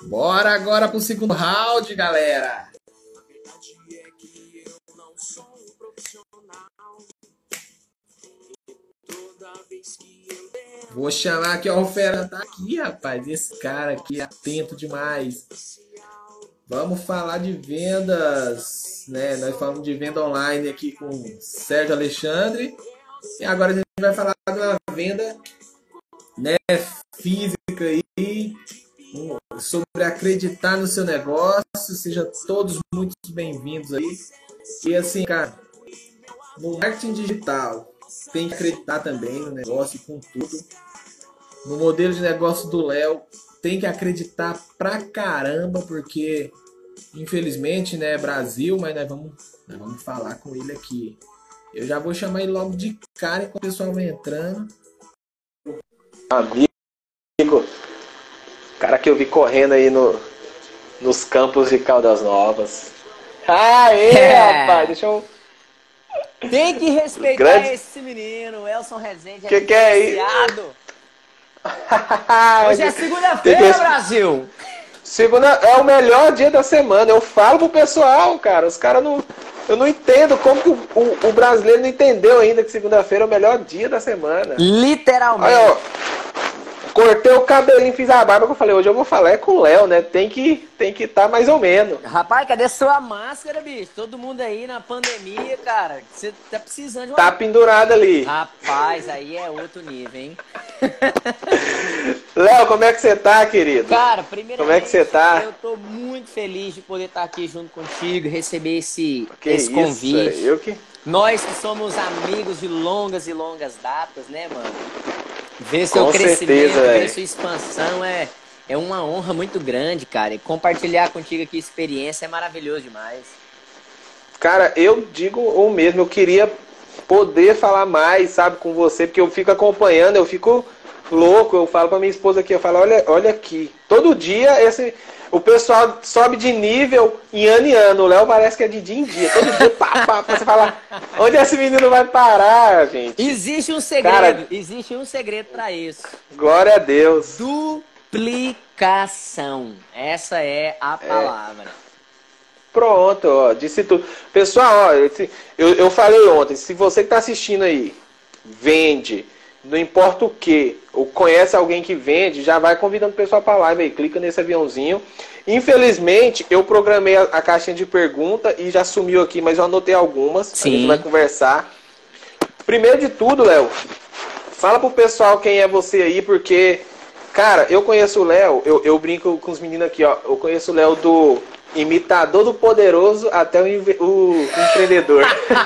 Bora agora pro segundo round, galera. Vou chamar aqui, ó, o Fera tá aqui, rapaz. Esse cara aqui é atento demais. Vamos falar de vendas, né? Nós falamos de venda online aqui com o Sérgio Alexandre. E agora a gente vai falar de uma venda, né, física aí, sobre acreditar no seu negócio. Sejam todos muito bem-vindos aí. E assim, cara, no marketing digital tem que acreditar também no negócio com tudo. No modelo de negócio do Léo tem que acreditar pra caramba, porque infelizmente, né, Brasil, mas nós vamos falar com ele aqui. Eu já vou chamar ele logo de cara enquanto o pessoal vai entrando. Amigo, cara que eu vi correndo aí nos campos de Caldas Novas. Rapaz, deixa eu... Tem que respeitar esse menino, o Elson Rezende. Que é isso? Hoje é segunda-feira, Brasil. Segunda é o melhor dia da semana. Eu falo pro pessoal, cara. Os caras não... Eu não entendo como que o brasileiro não entendeu ainda que segunda-feira é o melhor dia da semana. Literalmente. Aí, ó, cortei o cabelinho, fiz a barba, que eu falei, hoje eu vou falar é com o Léo, né? Tem que estar mais ou menos. Rapaz, cadê sua máscara, bicho? Todo mundo aí na pandemia, cara. Você tá precisando de uma... Tá pendurado ali. Rapaz, aí é outro nível, hein? Léo, como é que você tá, querido? Cara, primeiramente, como é que você tá? Eu tô muito feliz de poder estar aqui junto contigo, receber esse isso, convite. Eu que... Nós que somos amigos de longas e longas datas, né, mano? Ver Com seu crescimento, certeza, ver sua expansão é uma honra muito grande, cara. E compartilhar contigo aqui experiência é maravilhoso demais. Cara, eu digo o mesmo, eu queria poder falar mais, sabe, com você, porque eu fico acompanhando, eu fico louco, eu falo pra minha esposa aqui, eu falo, olha aqui, todo dia o pessoal sobe de nível em ano, o Léo parece que é de dia em dia, todo dia, você fala, onde esse menino vai parar, gente? Existe um segredo, cara, existe um segredo pra isso. Glória a Deus. Duplicação, essa é a palavra. Pronto, ó, disse tudo. Pessoal, ó, eu falei ontem, se você que tá assistindo aí, vende, não importa o que, ou conhece alguém que vende, já vai convidando o pessoal para live aí, clica nesse aviãozinho. Infelizmente, eu programei a caixinha de pergunta e já sumiu aqui, mas eu anotei algumas. Sim. A gente vai conversar. Primeiro de tudo, Léo, fala pro pessoal quem é você aí, porque, cara, eu conheço o Léo, eu brinco com os meninos aqui, ó, eu conheço o Léo do imitador do poderoso até o empreendedor.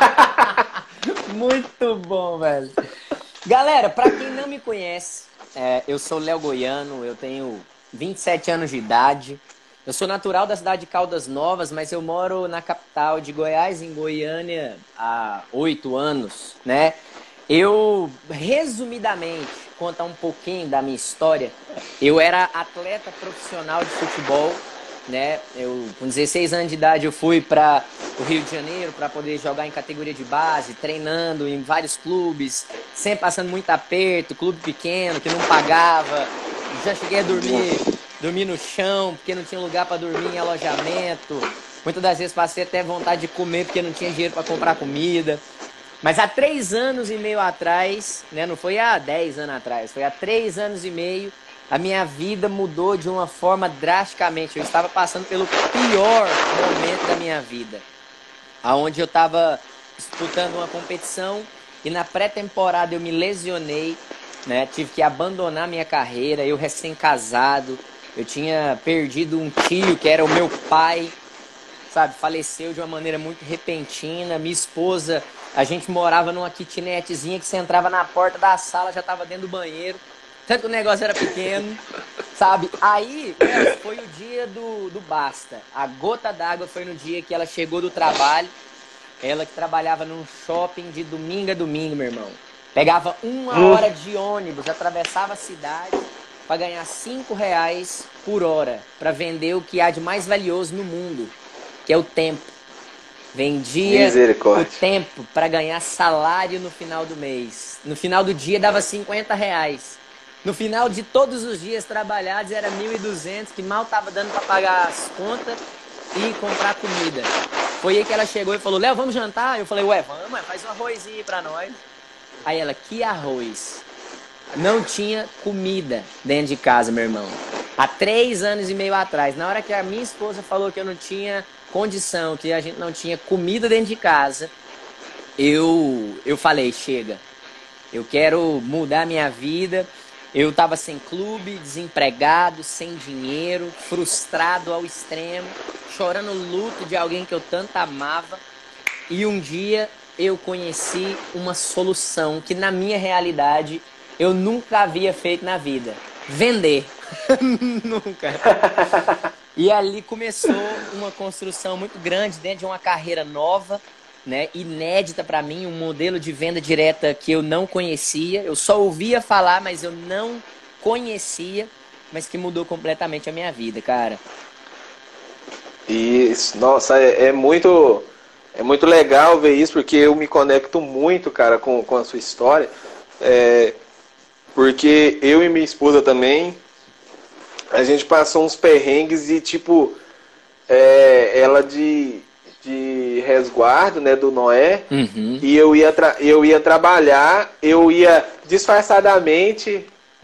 Muito bom, velho. Galera, pra quem não me conhece, eu sou Léo Goiano, eu tenho 27 anos de idade. Eu sou natural da cidade de Caldas Novas, mas eu moro na capital de Goiás, em Goiânia, há 8 anos, né? Eu, resumidamente, contar um pouquinho da minha história. Eu era atleta profissional de futebol, né? Eu, com 16 anos de idade, eu fui para o Rio de Janeiro para poder jogar em categoria de base, treinando em vários clubes, sempre passando muito aperto, clube pequeno que não pagava. Já cheguei a dormir no chão porque não tinha lugar para dormir em alojamento. Muitas das vezes passei até vontade de comer porque não tinha dinheiro para comprar comida. Mas há 3 anos e meio atrás, né? Não foi há 10 anos atrás, foi há 3 anos e meio. A minha vida mudou de uma forma drasticamente. Eu estava passando pelo pior momento da minha vida, aonde eu estava disputando uma competição e na pré-temporada eu me lesionei, né? Tive que abandonar minha carreira. Eu recém-casado, eu tinha perdido um tio que era o meu pai, sabe? Faleceu de uma maneira muito repentina. Minha esposa, a gente morava numa kitnetzinha que você entrava na porta da sala, já estava dentro do banheiro. Tanto que o negócio era pequeno, sabe? Aí, foi o dia do basta. A gota d'água foi no dia que ela chegou do trabalho. Ela que trabalhava num shopping de domingo a domingo, meu irmão. Pegava 1 hora de ônibus, atravessava a cidade para ganhar R$5 por hora. Para vender o que há de mais valioso no mundo, que é o tempo. Vendia o tempo para ganhar salário no final do mês. No final do dia dava R$50. No final de todos os dias trabalhados era 1.200, que mal tava dando para pagar as contas e comprar comida. Foi aí que ela chegou e falou, Léo, vamos jantar? Eu falei, ué, vamos, faz um arrozinho aí pra nós. Aí ela, que arroz? Não tinha comida dentro de casa, meu irmão. Há 3 anos e meio atrás, na hora que a minha esposa falou que eu não tinha condição, que a gente não tinha comida dentro de casa, eu falei, chega, eu quero mudar minha vida. Eu estava sem clube, desempregado, sem dinheiro, frustrado ao extremo, chorando o luto de alguém que eu tanto amava. E um dia eu conheci uma solução que na minha realidade eu nunca havia feito na vida. Vender. Nunca. E ali começou uma construção muito grande dentro de uma carreira nova, né, inédita para mim, um modelo de venda direta que eu não conhecia. Eu só ouvia falar, mas eu não conhecia, mas que mudou completamente a minha vida, cara. Isso, nossa, é muito legal ver isso, porque eu me conecto muito, cara, com a sua história. Porque eu e minha esposa também, a gente passou uns perrengues e, tipo, ela de resguardo, né, do Noé, e eu ia trabalhar, eu ia disfarçadamente,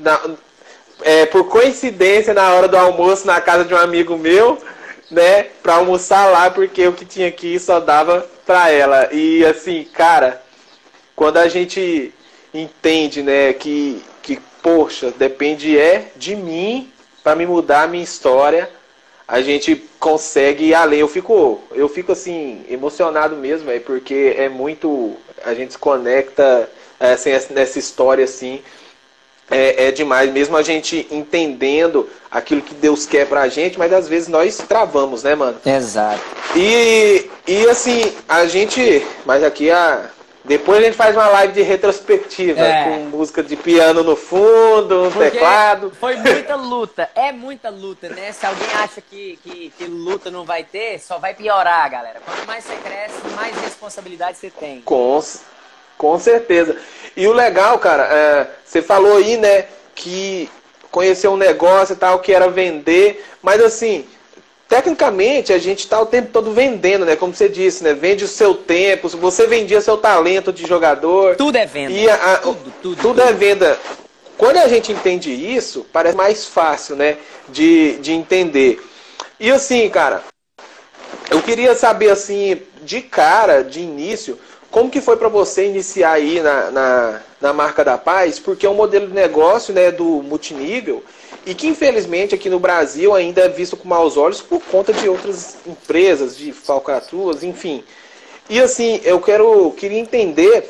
por coincidência, na hora do almoço, na casa de um amigo meu, né, pra almoçar lá, porque o que tinha aqui só dava pra ela. E assim, cara, quando a gente entende, né, que poxa, depende de mim pra me mudar a minha história, a gente consegue ir além. Eu fico assim, emocionado mesmo, porque é muito, a gente se conecta assim, nessa história assim, é demais, mesmo a gente entendendo aquilo que Deus quer pra gente, mas às vezes nós travamos, né, mano? Exato. E assim, a gente, mas aqui depois a gente faz uma live de retrospectiva, com música de piano no fundo, teclado. Foi muita luta, é muita luta, né? Se alguém acha que luta não vai ter, só vai piorar, galera. Quanto mais você cresce, mais responsabilidade você tem. Com certeza. E o legal, cara, você falou aí, né, que conheceu um negócio e tal, que era vender, mas assim, tecnicamente a gente está o tempo todo vendendo, né? Como você disse, né? Vende o seu tempo, você vendia seu talento de jogador. Tudo é venda. E tudo é venda. Quando a gente entende isso, parece mais fácil, né? De entender. E assim, cara, eu queria saber assim, de cara, de início, como que foi para você iniciar aí na marca da paz? Porque é um modelo de negócio, né, do multinível, e que infelizmente aqui no Brasil ainda é visto com maus olhos por conta de outras empresas, de falcatruas, enfim. E assim, eu queria entender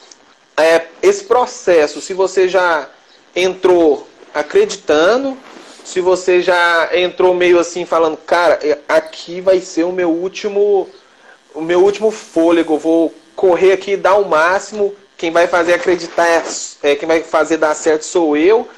esse processo, se você já entrou acreditando, se você já entrou meio assim falando, cara, aqui vai ser o meu último fôlego, vou correr aqui e dar o máximo, quem vai fazer acreditar, quem vai fazer dar certo sou eu.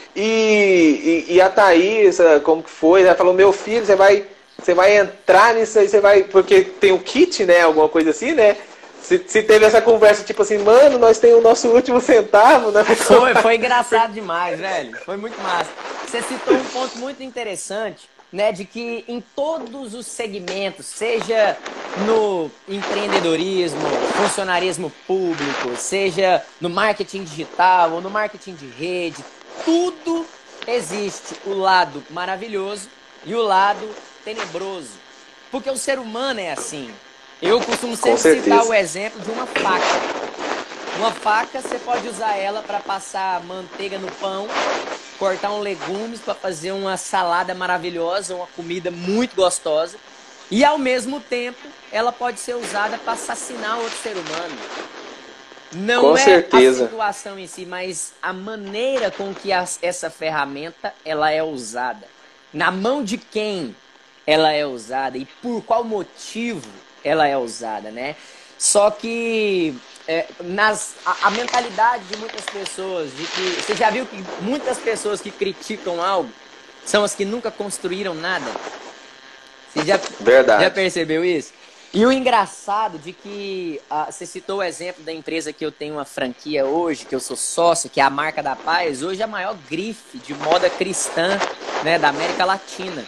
E a Thaís, como que foi? Ela falou, meu filho, você vai entrar nisso aí, você vai... Porque tem o kit, né? Alguma coisa assim, né? Se teve essa conversa, tipo assim, mano, nós temos o nosso último centavo, né? Foi engraçado demais, velho. Foi muito massa. Você citou um ponto muito interessante, né? De que em todos os segmentos, seja no empreendedorismo, funcionarismo público, seja no marketing digital ou no marketing de rede, tudo existe o lado maravilhoso e o lado tenebroso. Porque o ser humano é assim. Eu costumo sempre citar o exemplo de uma faca. Uma faca, você pode usar ela para passar manteiga no pão, cortar um legumes para fazer uma salada maravilhosa, uma comida muito gostosa. E ao mesmo tempo, ela pode ser usada para assassinar outro ser humano. Não é a situação em si, mas a maneira com que essa ferramenta ela é usada. Na mão de quem ela é usada e por qual motivo ela é usada, né? Só que a mentalidade de muitas pessoas, de que você já viu que muitas pessoas que criticam algo são as que nunca construíram nada? Você já percebeu isso? E o engraçado de que você citou o exemplo da empresa que eu tenho uma franquia hoje, que eu sou sócio, que é a Marca da Paz, hoje é a maior grife de moda cristã, né, da América Latina.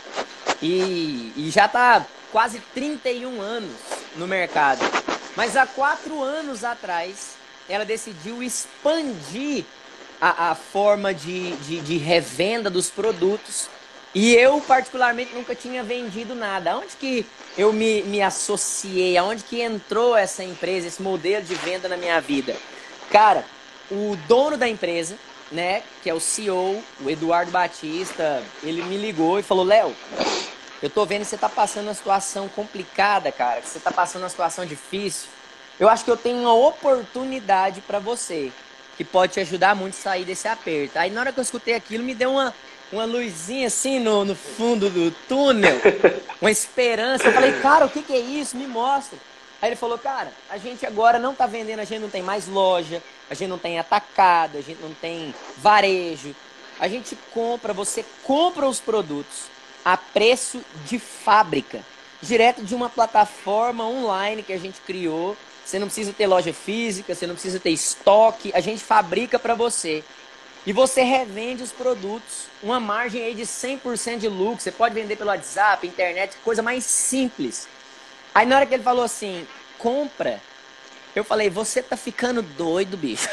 E já está quase 31 anos no mercado. Mas há 4 anos atrás, ela decidiu expandir a forma de revenda dos produtos. E eu, particularmente, nunca tinha vendido nada. Aonde que eu me associei? Aonde que entrou essa empresa, esse modelo de venda na minha vida? Cara, o dono da empresa, né, que é o CEO, o Eduardo Batista, ele me ligou e falou: Léo, eu tô vendo que você tá passando uma situação complicada, cara, que você tá passando uma situação difícil. Eu acho que eu tenho uma oportunidade para você, que pode te ajudar muito a sair desse aperto. Aí na hora que eu escutei aquilo, me deu uma luzinha assim no fundo do túnel, uma esperança. Eu falei: cara, o que é isso? Me mostra. Aí ele falou: cara, a gente agora não tá vendendo, a gente não tem mais loja, a gente não tem atacado, a gente não tem varejo. A gente compra, você compra os produtos a preço de fábrica, direto de uma plataforma online que a gente criou. Você não precisa ter loja física, você não precisa ter estoque, a gente fabrica para você. E você revende os produtos, uma margem aí de 100% de lucro. Você pode vender pelo WhatsApp, internet, coisa mais simples. Aí na hora que ele falou assim, compra, eu falei: você tá ficando doido, bicho.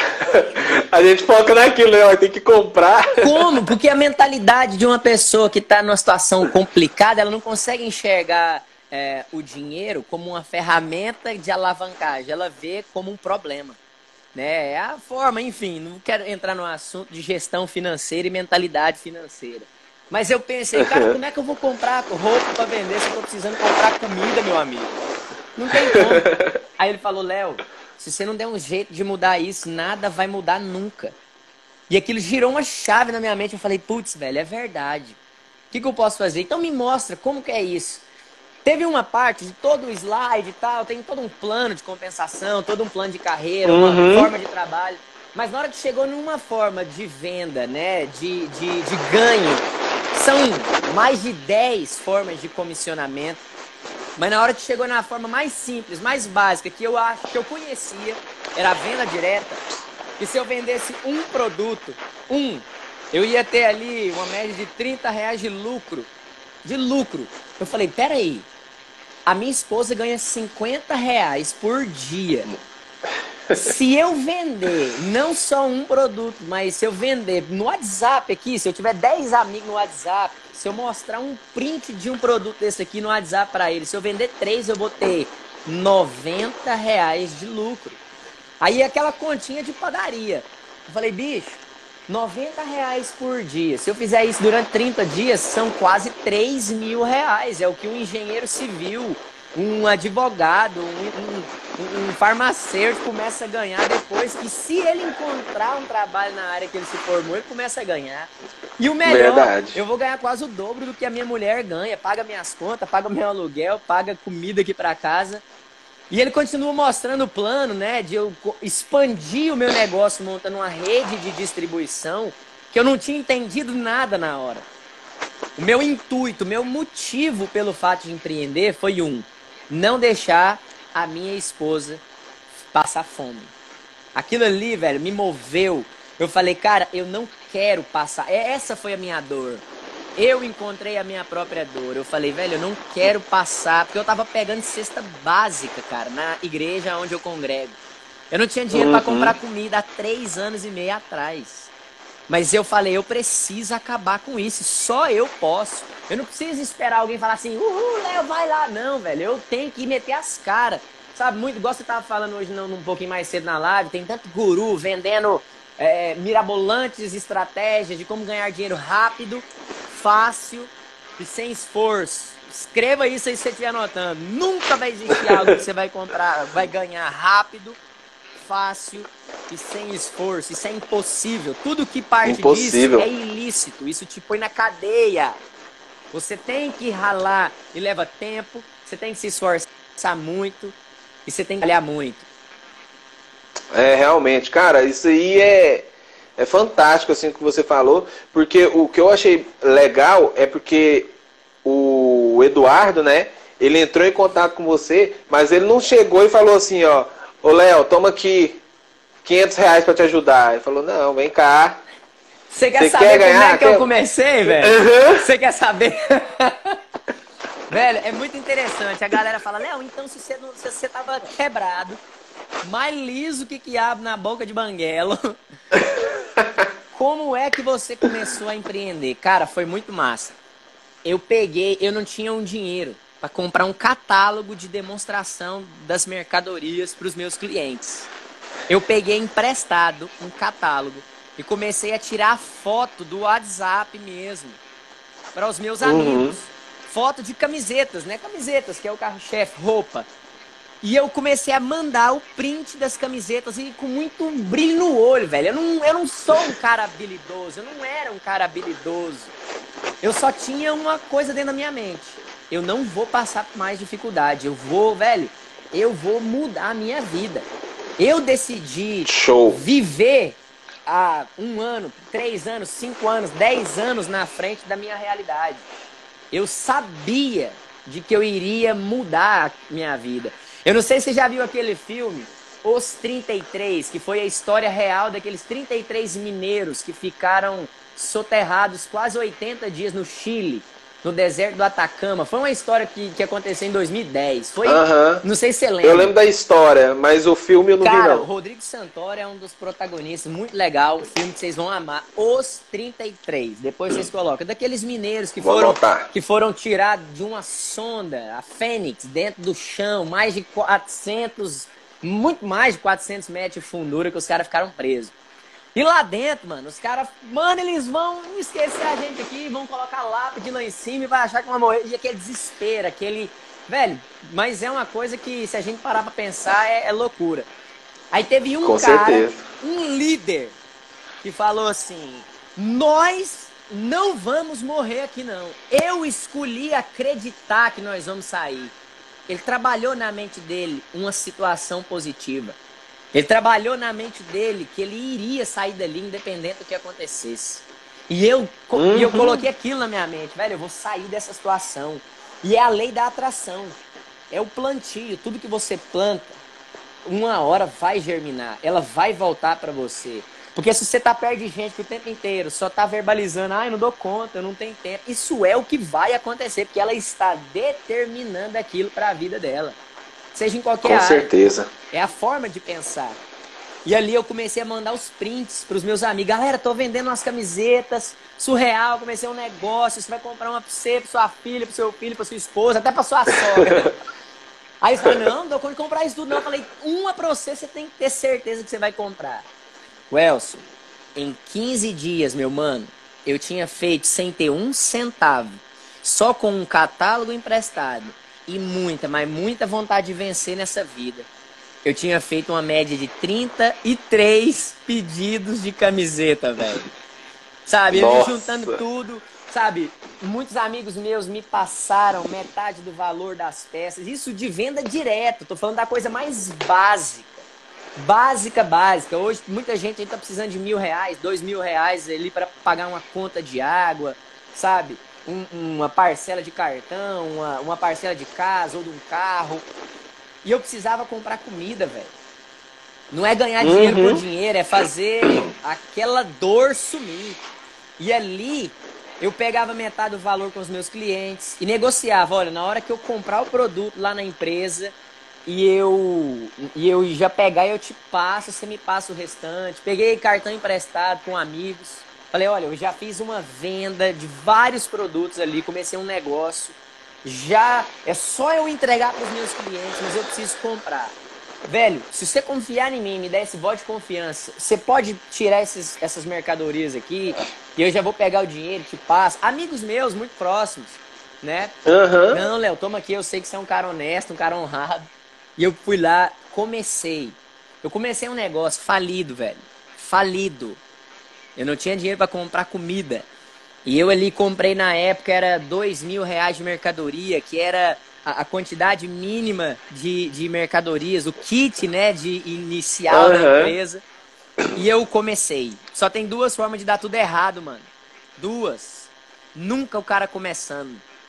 A gente foca naquilo, né? Tem que comprar. Como? Porque a mentalidade de uma pessoa que tá numa situação complicada, ela não consegue enxergar o dinheiro como uma ferramenta de alavancagem. Ela vê como um problema. Né? É a forma, enfim, não quero entrar no assunto de gestão financeira e mentalidade financeira. Mas eu pensei: cara, como é que eu vou comprar roupa para vender se eu tô precisando comprar comida, meu amigo? Não tem como. Aí ele falou: Léo, se você não der um jeito de mudar isso, nada vai mudar nunca. E aquilo girou uma chave na minha mente. Eu falei: putz, velho, é verdade. O que eu posso fazer? Então me mostra como que é isso. Teve uma parte de todo o slide e tal, tem todo um plano de compensação, todo um plano de carreira, uma forma de trabalho. Mas na hora que chegou numa forma de venda, né, de ganho, são mais de 10 formas de comissionamento. Mas na hora que chegou na forma mais simples, mais básica, que eu acho que eu conhecia, era a venda direta. E se eu vendesse um produto, eu ia ter ali uma média de R$30 de lucro. Eu falei: peraí, a minha esposa ganha R$50 por dia. Se eu vender não só um produto, mas se eu vender no WhatsApp aqui, se eu tiver 10 amigos no WhatsApp, se eu mostrar um print de um produto desse aqui no WhatsApp para eles, se eu vender 3, eu vou ter R$90 de lucro. Aí aquela continha de padaria. Eu falei: bicho, R$90 por dia. Se eu fizer isso durante 30 dias, são quase R$3.000. É o que um engenheiro civil, um advogado, um farmacêutico começa a ganhar depois que, se ele encontrar um trabalho na área que ele se formou, ele começa a ganhar. E o melhor, verdade, eu vou ganhar quase o dobro do que a minha mulher ganha. Paga minhas contas, paga meu aluguel, paga comida aqui para casa. E ele continua mostrando o plano, né, de eu expandir o meu negócio montando uma rede de distribuição que eu não tinha entendido nada na hora. O meu intuito, o meu motivo pelo fato de empreender foi não deixar a minha esposa passar fome. Aquilo ali, velho, me moveu. Eu falei: cara, eu não quero passar. Essa foi a minha dor. Eu encontrei a minha própria dor. Eu falei: velho, eu não quero passar, porque eu tava pegando cesta básica, cara, na igreja onde eu congrego. Eu não tinha dinheiro para comprar comida há 3 anos e meio atrás. Mas eu falei: eu preciso acabar com isso. Só eu posso. Eu não preciso esperar alguém falar assim: Léo, vai lá. Não, velho, eu tenho que meter as caras. Sabe, muito, igual você tava falando hoje, um pouquinho mais cedo na live, tem tanto guru vendendo mirabolantes estratégias de como ganhar dinheiro rápido, fácil e sem esforço. Escreva isso aí se você estiver anotando. Nunca vai existir algo que você vai comprar, vai ganhar rápido, fácil e sem esforço. Isso é impossível. Tudo que parte disso é ilícito. Isso te põe na cadeia. Você tem que ralar e leva tempo. Você tem que se esforçar muito e você tem que trabalhar muito. Realmente, cara, isso aí é fantástico, assim, o que você falou, porque o que eu achei legal é porque o Eduardo, né, ele entrou em contato com você, mas ele não chegou e falou assim, ó, ô Léo, toma aqui R$ 500 pra te ajudar. Ele falou, não, vem cá. Você quer saber como é que eu comecei, velho? Uhum. Você quer saber? Velho, é muito interessante. A galera fala, Léo, então se você tava quebrado, mais liso que quiabo na boca de banguelo, como é que você começou a empreender? Cara, foi muito massa. Eu não tinha um dinheiro para comprar um catálogo de demonstração das mercadorias para os meus clientes. Eu peguei emprestado um catálogo e comecei a tirar foto do WhatsApp mesmo para os meus amigos. Foto de camisetas, né? Camisetas, que é o carro-chefe, roupa. E eu comecei a mandar o print das camisetas e com muito brilho no olho, velho. Eu não sou um cara habilidoso, eu não era um cara habilidoso. Eu só tinha uma coisa dentro da minha mente. Eu não vou passar por mais dificuldade. Eu vou mudar a minha vida. Eu decidi viver há 1 ano, 3 anos, 5 anos, 10 anos na frente da minha realidade. Eu sabia de que eu iria mudar a minha vida. Eu não sei se você já viu aquele filme, Os 33, que foi a história real daqueles 33 mineiros que ficaram soterrados quase 80 dias no Chile, no deserto do Atacama. Foi uma história que aconteceu em 2010. Foi, não sei se você lembra. Eu lembro da história, mas o filme eu não vi, não. Cara, o Rodrigo Santoro é um dos protagonistas, muito legal, o filme que vocês vão amar. Os 33, depois vocês colocam. Daqueles mineiros que foram tirados de uma sonda, a Fênix, dentro do chão, muito mais de 400 metros de fundura, que os caras ficaram presos. E lá dentro, mano, os caras, eles vão esquecer a gente aqui, vão colocar lápide lá em cima e vai achar que vai morrer. E aquele desespero, velho, mas é uma coisa que, se a gente parar pra pensar, é loucura. Aí teve um cara, um líder, que falou assim, nós não vamos morrer aqui não. Eu escolhi acreditar que nós vamos sair. Ele trabalhou na mente dele uma situação positiva. Ele trabalhou na mente dele que ele iria sair dali independente do que acontecesse. E eu coloquei aquilo na minha mente, velho, eu vou sair dessa situação. E é a lei da atração. É o plantio, tudo que você planta, uma hora vai germinar, ela vai voltar para você. Porque se você tá perto de gente que o tempo inteiro só tá verbalizando, eu não dou conta, eu não tenho tempo, isso é o que vai acontecer, porque ela está determinando aquilo para a vida dela. Seja em qualquer área. Com certeza. É a forma de pensar. E ali eu comecei a mandar os prints pros meus amigos. Galera, tô vendendo umas camisetas, surreal, comecei um negócio, você vai comprar uma pra você, pra sua filha, pro seu filho, pra sua esposa, até pra sua sogra. Aí eu falei, não dou conta de comprar isso tudo não. Eu falei, uma pra você tem que ter certeza que você vai comprar. Welson, em 15 dias, meu mano, eu tinha feito sem ter um centavo, só com um catálogo emprestado. E muita vontade de vencer nessa vida. Eu tinha feito uma média de 33 pedidos de camiseta, velho. Sabe, eu juntando tudo, sabe? Muitos amigos meus me passaram metade do valor das peças. Isso de venda direto. Tô falando da coisa mais básica. Básica. Hoje muita gente aí tá precisando de R$1.000, R$2.000 ali para pagar uma conta de água, sabe? Uma parcela de cartão, uma parcela de casa ou de um carro. E eu precisava comprar comida, velho. Não é ganhar dinheiro por dinheiro, é fazer aquela dor sumir. E ali eu pegava metade do valor com os meus clientes e negociava, olha, na hora que eu comprar o produto lá na empresa e eu já pegar e eu te passo, você me passa o restante. Peguei cartão emprestado com amigos. Falei, olha, eu já fiz uma venda de vários produtos ali, comecei um negócio. Já é só eu entregar para os meus clientes, mas eu preciso comprar. Velho, se você confiar em mim, me der esse voto de confiança, você pode tirar essas mercadorias aqui e eu já vou pegar o dinheiro, te passo. Amigos meus, muito próximos, né? Não, Léo, toma aqui, eu sei que você é um cara honesto, um cara honrado. E eu fui lá, comecei. Eu comecei um negócio falido, velho. Falido. Eu não tinha dinheiro para comprar comida. E eu ali comprei na época, era R$2.000 de mercadoria, que era a quantidade mínima de mercadorias, o kit, né, de inicial da empresa. E eu comecei. Só tem 2 formas de dar tudo errado, mano. 2. Nunca o cara começando.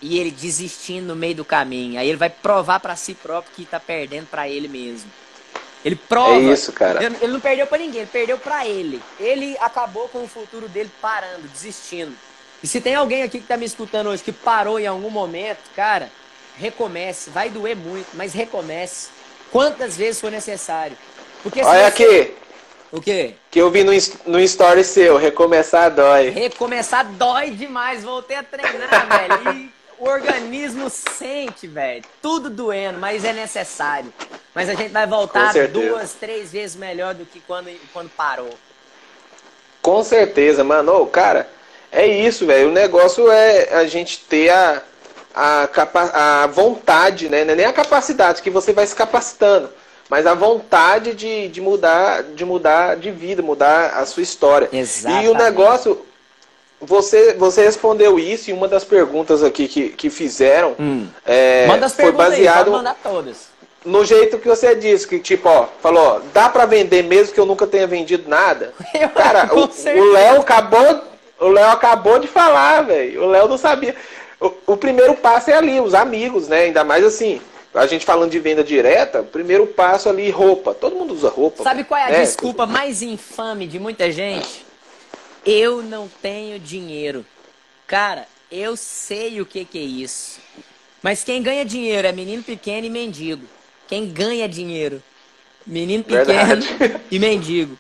e ele desistindo no meio do caminho. Aí ele vai provar pra si próprio que tá perdendo pra ele mesmo. Ele prova. É isso, cara. Ele não perdeu pra ninguém, ele perdeu pra ele. Ele acabou com o futuro dele parando, desistindo. E se tem alguém aqui que tá me escutando hoje que parou em algum momento, cara, recomece. Vai doer muito, mas recomece. Quantas vezes for necessário. Porque se Olha você... aqui. O quê? Que eu vi no story seu, recomeçar dói. Recomeçar dói demais, voltei a treinar, velho. E o organismo sente, velho. Tudo doendo, mas é necessário. Mas a gente vai voltar 2, 3 vezes melhor do que quando parou. Com certeza, mano. Ô, cara, é isso, velho. O negócio é a gente ter a vontade, né? Não é nem a capacidade, que você vai se capacitando. Mas a vontade de mudar de vida, mudar a sua história. Exatamente. E o negócio, você respondeu isso em uma das perguntas aqui que fizeram. Manda as foi perguntas baseado aí, pode mandar todas. no jeito que você disse, que tipo, ó, falou, ó, dá pra vender mesmo que eu nunca tenha vendido nada? Cara, o Léo acabou de falar, velho. O Léo não sabia. O primeiro passo é ali, os amigos, né? Ainda mais assim, a gente falando de venda direta, o primeiro passo ali, roupa. Todo mundo usa roupa. Sabe qual é a né? desculpa mais infame de muita gente? Eu não tenho dinheiro. Cara, eu sei o que é isso. Mas quem ganha dinheiro é menino pequeno e mendigo. Quem ganha dinheiro? Menino pequeno Verdade. e mendigo.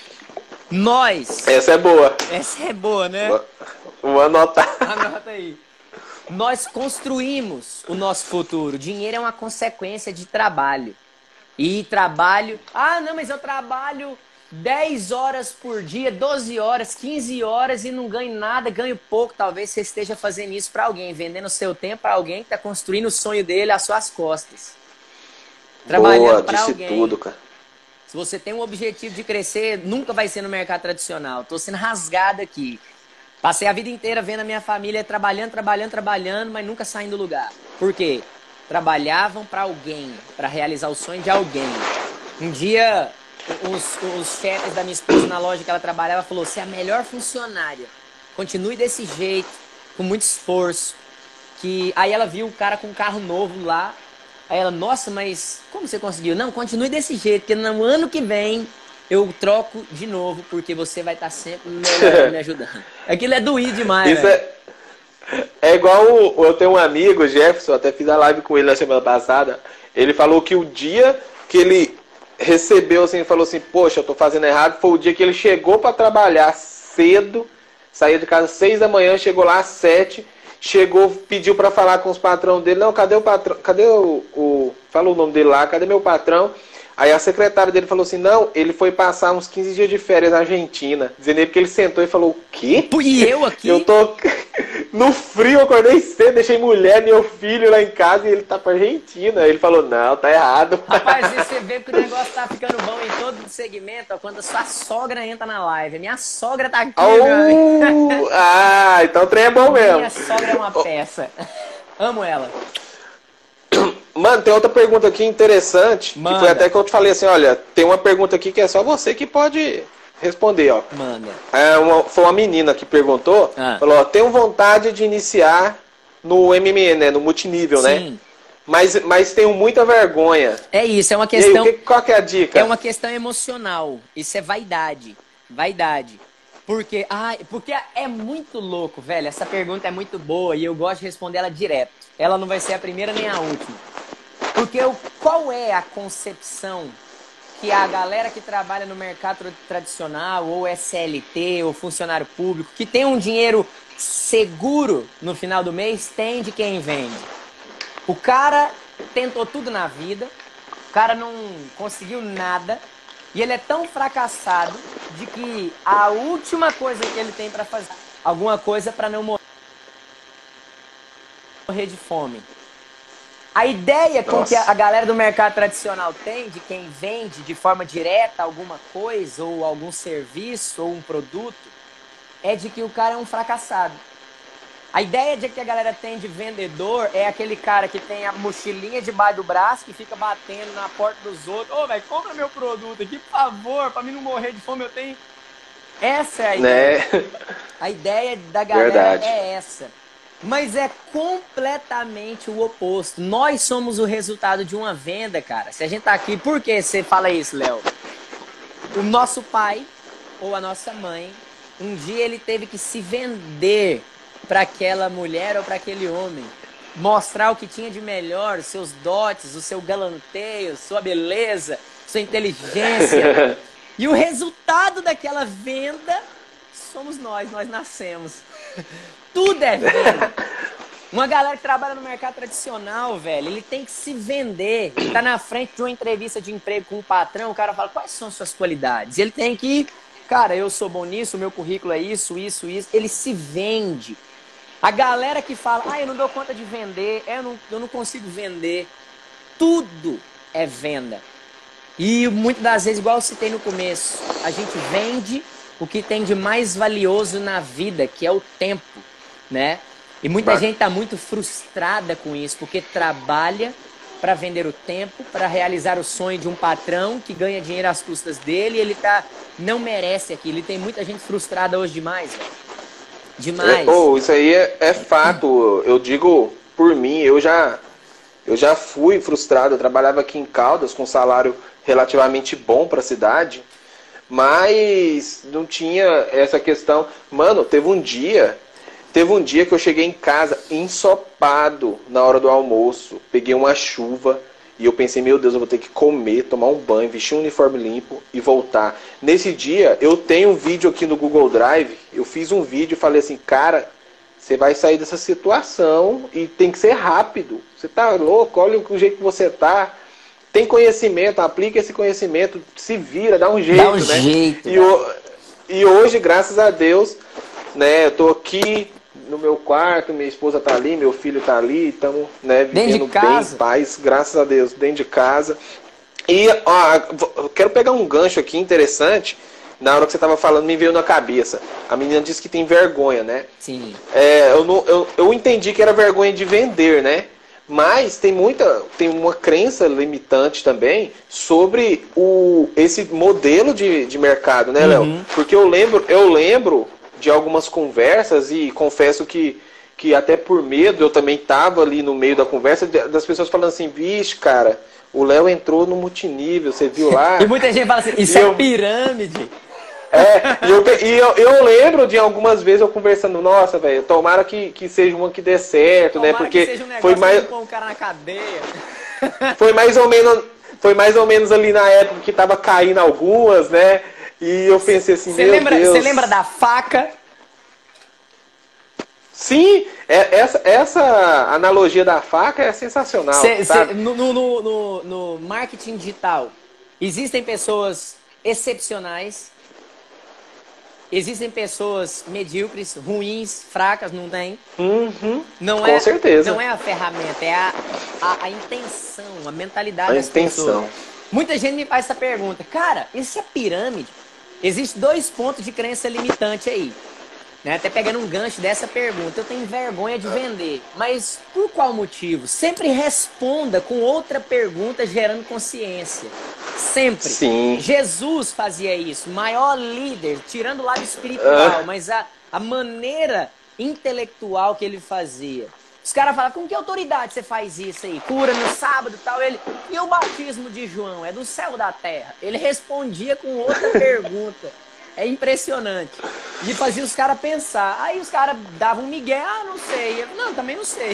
Nós... Essa é boa. Essa é boa, né? Vou anotar. Anota aí. Nós construímos o nosso futuro. Dinheiro é uma consequência de trabalho. E trabalho... Ah, não, mas eu trabalho 10 horas por dia, 12 horas, 15 horas e não ganho nada, ganho pouco. Talvez você esteja fazendo isso para alguém, vendendo seu tempo para alguém que está construindo o sonho dele às suas costas. Trabalhando para alguém. Tudo, cara. Se você tem um objetivo de crescer, nunca vai ser no mercado tradicional. Estou sendo rasgado aqui. Passei a vida inteira vendo a minha família trabalhando, mas nunca saindo do lugar. Por quê? Trabalhavam para alguém, para realizar o sonho de alguém. Um dia, os chefes da minha esposa na loja que ela trabalhava falou: você é a melhor funcionária. Continue desse jeito, com muito esforço. Aí ela viu o cara com um carro novo lá. Aí ela, nossa, mas como você conseguiu? Não, continue desse jeito, porque no ano que vem eu troco de novo, porque você vai estar sempre me ajudando. Aquilo é doído demais, isso é igual eu tenho um amigo, Jefferson, até fiz a live com ele na semana passada. Ele falou que o dia que ele recebeu, assim, falou assim, poxa, eu tô fazendo errado, foi o dia que ele chegou para trabalhar cedo, saía de casa às 6 da manhã, chegou lá às 7, chegou, pediu para falar com os patrão dele. Não, cadê o patrão? Cadê falou o nome dele lá, cadê meu patrão? Aí a secretária dele falou assim, não, ele foi passar uns 15 dias de férias na Argentina. Dizendo aí porque ele sentou e falou, o quê? E eu aqui? Eu tô no frio, eu acordei cedo, deixei mulher, meu filho lá em casa e ele tá pra Argentina. Aí ele falou, não, tá errado. Rapaz, você vê que o negócio tá ficando bom em todo segmento, ó, quando a sua sogra entra na live. Minha sogra tá aqui, então o trem é bom mesmo. Minha sogra é uma peça. Amo ela. Mano, tem outra pergunta aqui interessante. Manda. Que foi até que eu te falei assim, olha, tem uma pergunta aqui que é só você que pode responder, ó. Manda. Foi uma menina que perguntou, falou, ó, tenho vontade de iniciar no MMA, né, no multinível, Sim. né? Mas tenho muita vergonha. É isso, é uma questão... E aí, qual que é a dica? É uma questão emocional. Isso é vaidade. Vaidade. Porque é muito louco, velho. Essa pergunta é muito boa e eu gosto de responder ela direto. Ela não vai ser a primeira nem a última. Porque qual é a concepção que a galera que trabalha no mercado tradicional, ou SLT, ou funcionário público, que tem um dinheiro seguro no final do mês, tem de quem vende? O cara tentou tudo na vida, o cara não conseguiu nada, e ele é tão fracassado de que a última coisa que ele tem para fazer, alguma coisa para não morrer de fome. A ideia com que a galera do mercado tradicional tem de quem vende de forma direta alguma coisa, ou algum serviço, ou um produto, é de que o cara é um fracassado. A ideia de que a galera tem de vendedor é aquele cara que tem a mochilinha debaixo do braço, que fica batendo na porta dos outros. Ô, velho, compra meu produto aqui, por favor, pra mim não morrer de fome, eu tenho... Essa é a ideia. Né? A ideia da galera Verdade. é essa. Mas é completamente o oposto. Nós somos o resultado de uma venda, cara. Se a gente tá aqui, por que você fala isso, Léo? O nosso pai ou a nossa mãe, um dia ele teve que se vender para aquela mulher ou para aquele homem. Mostrar o que tinha de melhor, os seus dotes, o seu galanteio, sua beleza, sua inteligência. E o resultado daquela venda somos nós nascemos. Tudo é venda. Uma galera que trabalha no mercado tradicional, velho, ele tem que se vender. Ele tá na frente de uma entrevista de emprego com um patrão, o cara fala, quais são suas qualidades? Ele tem que, cara, eu sou bom nisso, o meu currículo é isso. Ele se vende. A galera que fala, eu não dou conta de vender, eu não consigo vender. Tudo é venda. E muitas das vezes, igual eu citei no começo, a gente vende o que tem de mais valioso na vida, que é o tempo, né? E muita gente está muito frustrada com isso, porque trabalha para vender o tempo, para realizar o sonho de um patrão que ganha dinheiro às custas dele, e ele não merece aquilo. E tem muita gente frustrada hoje demais, velho. Demais. Isso aí é fato. Eu digo por mim, eu já fui frustrado. Eu trabalhava aqui em Caldas com um salário relativamente bom para a cidade, mas não tinha essa questão. Mano, teve um dia que eu cheguei em casa ensopado na hora do almoço. Peguei uma chuva e eu pensei, meu Deus, eu vou ter que comer, tomar um banho, vestir um uniforme limpo e voltar. Nesse dia, eu tenho um vídeo aqui no Google Drive. Eu fiz um vídeo e falei assim, cara, você vai sair dessa situação e tem que ser rápido. Você tá louco? Olha o jeito que você tá. Tem conhecimento, aplica esse conhecimento, se vira, dá um jeito, né? Jeito. E hoje, graças a Deus, né, eu tô aqui no meu quarto, minha esposa tá ali, meu filho tá ali, estamos, né, vivendo bem, paz, graças a Deus, dentro de casa. E eu quero pegar um gancho aqui interessante. Na hora que você estava falando, me veio na cabeça. A menina disse que tem vergonha, né? Sim. Eu entendi que era vergonha de vender, né? Mas tem uma crença limitante também sobre esse modelo de mercado, né, Léo? Uhum. Porque eu lembro de algumas conversas e confesso que até por medo eu também estava ali no meio da conversa das pessoas falando assim, vixe, cara, o Léo entrou no multinível, você viu lá? E muita gente fala assim, isso é pirâmide. Eu lembro de algumas vezes eu conversando, nossa, velho, tomara que seja uma que dê certo, tomara, né? Porque que seja um negócio foi mais que põe o cara na cadeia. Foi mais ou menos ali na época que tava caindo algumas, né? E eu pensei assim, meu Deus. Você lembra da faca? Sim, essa analogia da faca é sensacional. Sabe? No marketing digital, existem pessoas excepcionais, existem pessoas medíocres, ruins, fracas, não tem? Uhum, Com certeza. Não é a ferramenta, é a intenção, a mentalidade das pessoas. Muita gente me faz essa pergunta. Cara, isso é pirâmide? Existem 2 pontos de crença limitante aí. Né? Até pegando um gancho dessa pergunta. Eu tenho vergonha de vender. Mas por qual motivo? Sempre responda com outra pergunta gerando consciência. Sempre. Sim. Jesus fazia isso. Maior líder, tirando o lado espiritual. Mas a maneira intelectual que ele fazia. Os caras falam, com que autoridade você faz isso aí? Cura no sábado e tal. E o batismo de João? É do céu ou da terra? Ele respondia com outra pergunta. É impressionante. E fazia os caras pensar. Aí os caras davam um migué, não sei. Não, também não sei.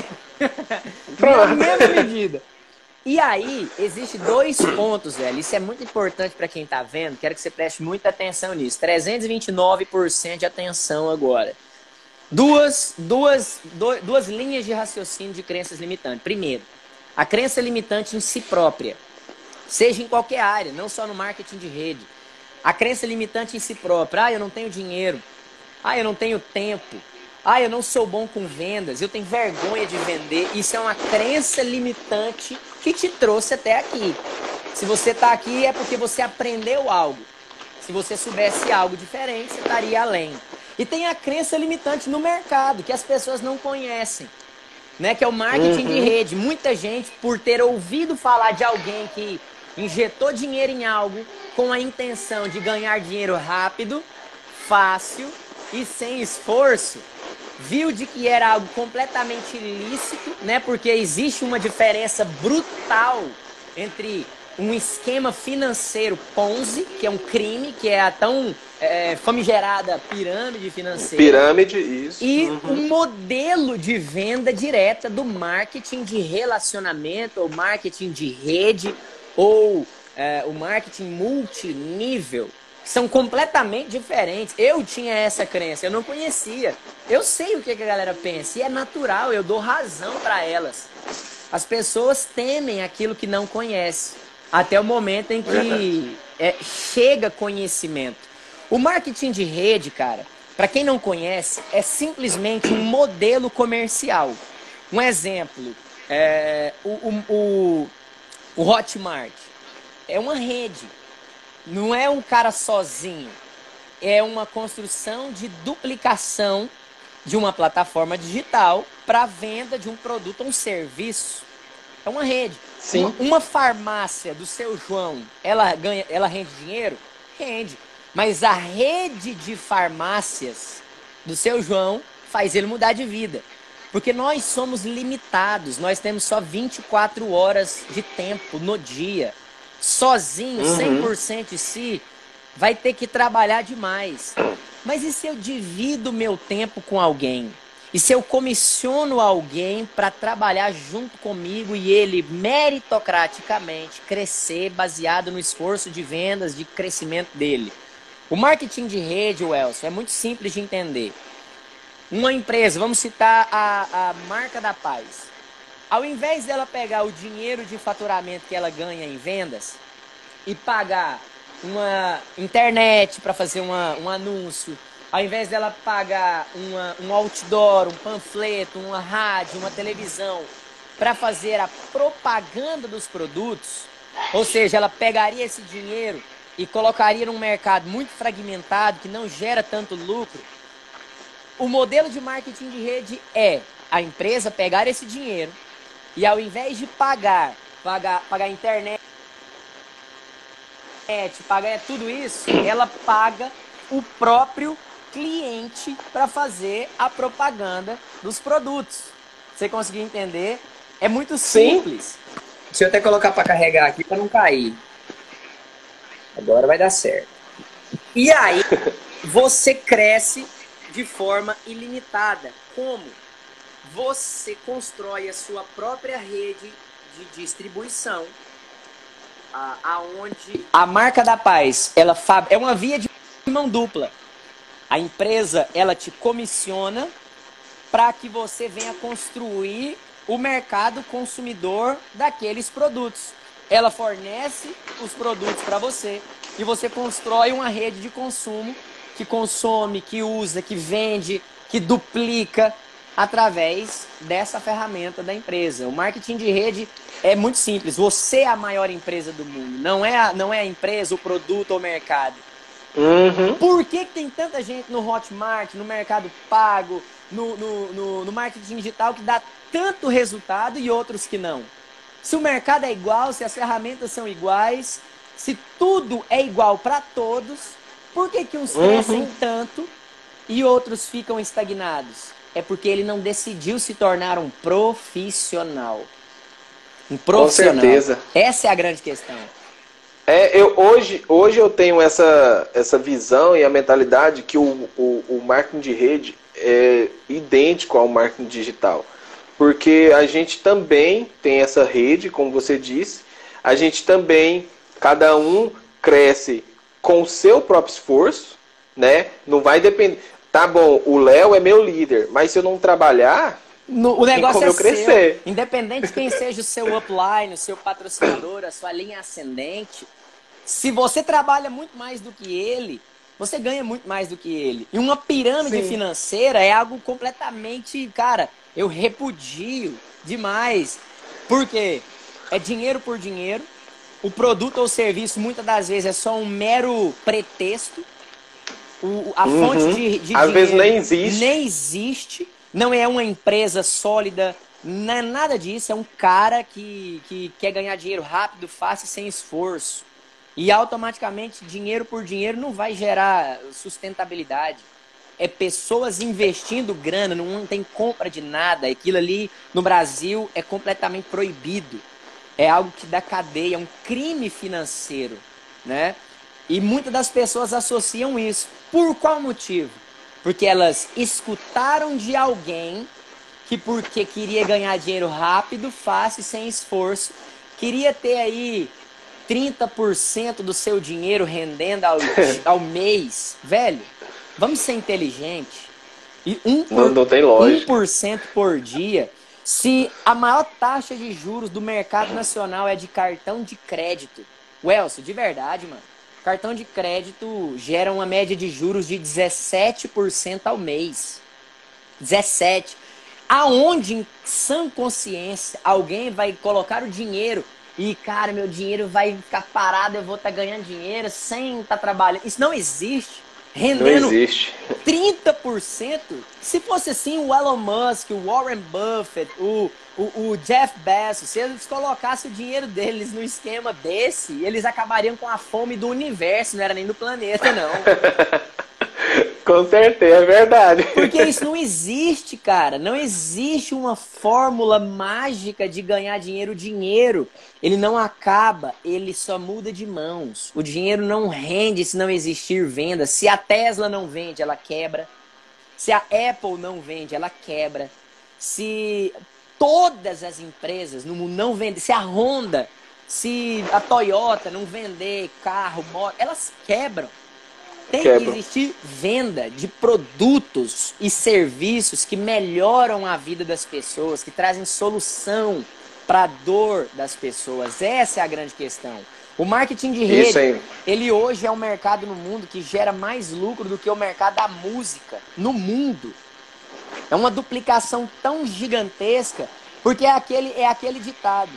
Na mesma medida. E aí, existe 2 pontos, velho. Isso é muito importante para quem tá vendo. Quero que você preste muita atenção nisso. 329% de atenção agora. Duas linhas de raciocínio de crenças limitantes. Primeiro, a crença limitante em si própria. Seja em qualquer área, não só no marketing de rede. A crença limitante em si própria. Eu não tenho dinheiro. Eu não tenho tempo. Eu não sou bom com vendas. Eu tenho vergonha de vender. Isso é uma crença limitante que te trouxe até aqui. Se você está aqui é porque você aprendeu algo. Se você soubesse algo diferente, você estaria além. E tem a crença limitante no mercado, que as pessoas não conhecem. Né? Que é o marketing de rede. Muita gente, por ter ouvido falar de alguém que injetou dinheiro em algo com a intenção de ganhar dinheiro rápido, fácil e sem esforço, viu de que era algo completamente ilícito, né? Porque existe uma diferença brutal entre um esquema financeiro Ponzi, que é um crime, que é a tão famigerada pirâmide financeira. Pirâmide, isso. E o modelo de venda direta do marketing de relacionamento, ou marketing de rede, ou o marketing multinível. São completamente diferentes. Eu tinha essa crença, eu não conhecia. Eu sei o que a galera pensa, e é natural, eu dou razão para elas. As pessoas temem aquilo que não conhecem, até o momento em que chega conhecimento. O marketing de rede, cara, para quem não conhece, é simplesmente um modelo comercial. Um exemplo, o Hotmart é uma rede, não é um cara sozinho. É uma construção de duplicação de uma plataforma digital para venda de um produto ou um serviço. É uma rede. Sim. Uma farmácia do seu João, ela rende dinheiro? Rende. Mas a rede de farmácias do seu João faz ele mudar de vida. Porque nós somos limitados, nós temos só 24 horas de tempo no dia. Sozinho, 100% de si, vai ter que trabalhar demais. Mas e se eu divido meu tempo com alguém? E se eu comissiono alguém para trabalhar junto comigo e ele meritocraticamente crescer baseado no esforço de vendas, de crescimento dele? O marketing de rede, Welson, é muito simples de entender. Uma empresa, vamos citar a Marca da Paz. Ao invés dela pegar o dinheiro de faturamento que ela ganha em vendas e pagar uma internet para fazer um anúncio, ao invés dela pagar um outdoor, um panfleto, uma rádio, uma televisão para fazer a propaganda dos produtos, ou seja, ela pegaria esse dinheiro e colocaria num mercado muito fragmentado, que não gera tanto lucro. O modelo de marketing de rede é a empresa pegar esse dinheiro e, ao invés de pagar internet, pagar tudo isso, ela paga o próprio cliente para fazer a propaganda dos produtos. Você conseguiu entender? É muito simples. Sim. Deixa eu até colocar para carregar aqui para não cair. Agora vai dar certo. E aí, você cresce de forma ilimitada. Como? Você constrói a sua própria rede de distribuição, aonde a Marca da Paz, ela é uma via de mão dupla. A empresa, ela te comissiona para que você venha construir o mercado consumidor daqueles produtos. Ela fornece os produtos para você e você constrói uma rede de consumo que consome, que usa, que vende, que duplica através dessa ferramenta da empresa. O marketing de rede é muito simples. Você é a maior empresa do mundo. Não é a empresa, o produto ou o mercado. Por que tem tanta gente no Hotmart, no Mercado Pago, no marketing digital que dá tanto resultado e outros que não? Se o mercado é igual, se as ferramentas são iguais, se tudo é igual para todos, por que uns crescem tanto e outros ficam estagnados? É porque ele não decidiu se tornar um profissional. Um profissional. Com certeza. Essa é a grande questão. Hoje eu tenho essa visão e a mentalidade que o marketing de rede é idêntico ao marketing digital. Porque a gente também tem essa rede, como você disse, a gente também, cada um cresce com o seu próprio esforço, né? Não vai depender. Tá bom, o Léo é meu líder, mas se eu não trabalhar, o negócio como eu crescer. Seu. Independente de quem seja o seu upline, o seu patrocinador, a sua linha ascendente, se você trabalha muito mais do que ele, você ganha muito mais do que ele. E uma pirâmide financeira é algo completamente, cara, eu repudio demais. Por quê? É dinheiro por dinheiro. O produto ou serviço, muitas das vezes, é só um mero pretexto. A fonte de às dinheiro vezes nem existe. Não é uma empresa sólida, não é nada disso. É um cara que quer ganhar dinheiro rápido, fácil, sem esforço. E automaticamente, dinheiro por dinheiro não vai gerar sustentabilidade. é pessoas investindo grana, não tem compra de nada. Aquilo ali no Brasil é completamente proibido. É algo que dá cadeia, é um crime financeiro, né? E muitas das pessoas associam isso. Por qual motivo? Porque elas escutaram de alguém que, porque queria ganhar dinheiro rápido, fácil, sem esforço, queria ter aí 30% do seu dinheiro rendendo ao mês. Velho, vamos ser inteligentes. E Não tem lógica. 1% por dia. Se a maior taxa de juros do mercado nacional é de cartão de crédito. Welson, de verdade, mano. Cartão de crédito gera uma média de juros de 17% ao mês. 17%. Aonde, em sã consciência, alguém vai colocar o dinheiro e, cara, meu dinheiro vai ficar parado, eu vou estar ganhando dinheiro sem estar trabalhando. Isso não existe. Rendendo Não existe. 30%. Se fosse assim, o Elon Musk, o Warren Buffett, o Jeff Bezos, se eles colocassem o dinheiro deles no esquema desse, eles acabariam com a fome do universo, não era nem do planeta, não. Com certeza, é verdade. Porque isso não existe, cara. Não existe uma fórmula mágica de ganhar dinheiro. O dinheiro, ele não acaba, ele só muda de mãos. O dinheiro não rende se não existir venda. Se a Tesla não vende, ela quebra. Se a Apple não vende, ela quebra. Se todas as empresas no mundo não vendem, se a Honda, se a Toyota não vender carro, moto, elas quebram. Tem que existir venda de produtos e serviços que melhoram a vida das pessoas, que trazem solução para a dor das pessoas. Essa é a grande questão. O marketing de rede, ele hoje é um mercado no mundo que gera mais lucro do que o mercado da música no mundo. É uma duplicação tão gigantesca, porque é aquele ditado.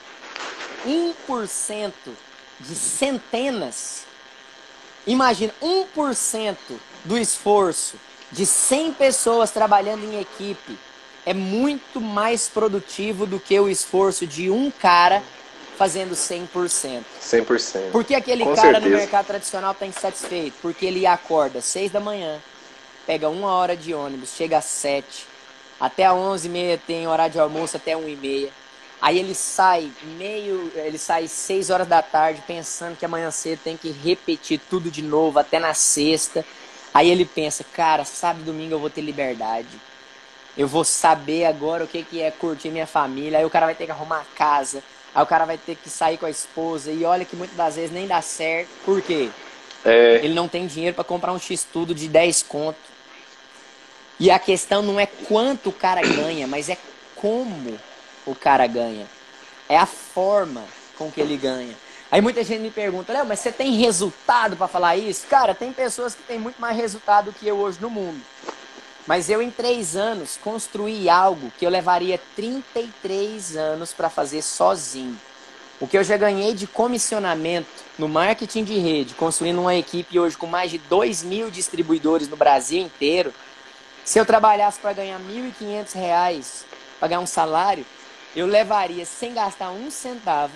1% de centenas. Imagina, 1% do esforço de 100 pessoas trabalhando em equipe é muito mais produtivo do que o esforço de um cara fazendo 100%. 100%. Por que aquele cara no mercado tradicional está insatisfeito? Porque ele acorda às 6 da manhã, pega 1 hora de ônibus, chega às 7, até às 11h30 tem horário de almoço até 1h30. Aí ele sai 6 horas da tarde pensando que amanhã cedo tem que repetir tudo de novo até na sexta. Aí ele pensa, cara, sábado e domingo eu vou ter liberdade. Eu vou saber agora o que é curtir minha família. Aí o cara vai ter que arrumar a casa. Aí o cara vai ter que sair com a esposa. E olha que muitas das vezes nem dá certo. Por quê? Ele não tem dinheiro para comprar um X-Tudo de 10 conto. E a questão não é quanto o cara ganha, mas é como o cara ganha. É a forma com que ele ganha. Aí muita gente me pergunta, Léo, mas você tem resultado para falar isso? Cara, tem pessoas que têm muito mais resultado que eu hoje no mundo. Mas eu em 3 anos construí algo que eu levaria 33 anos para fazer sozinho. O que eu já ganhei de comissionamento no marketing de rede, construindo uma equipe hoje com mais de 2.000 distribuidores no Brasil inteiro. Se eu trabalhasse para ganhar R$ 1.500, pagar um salário, eu levaria, sem gastar um centavo,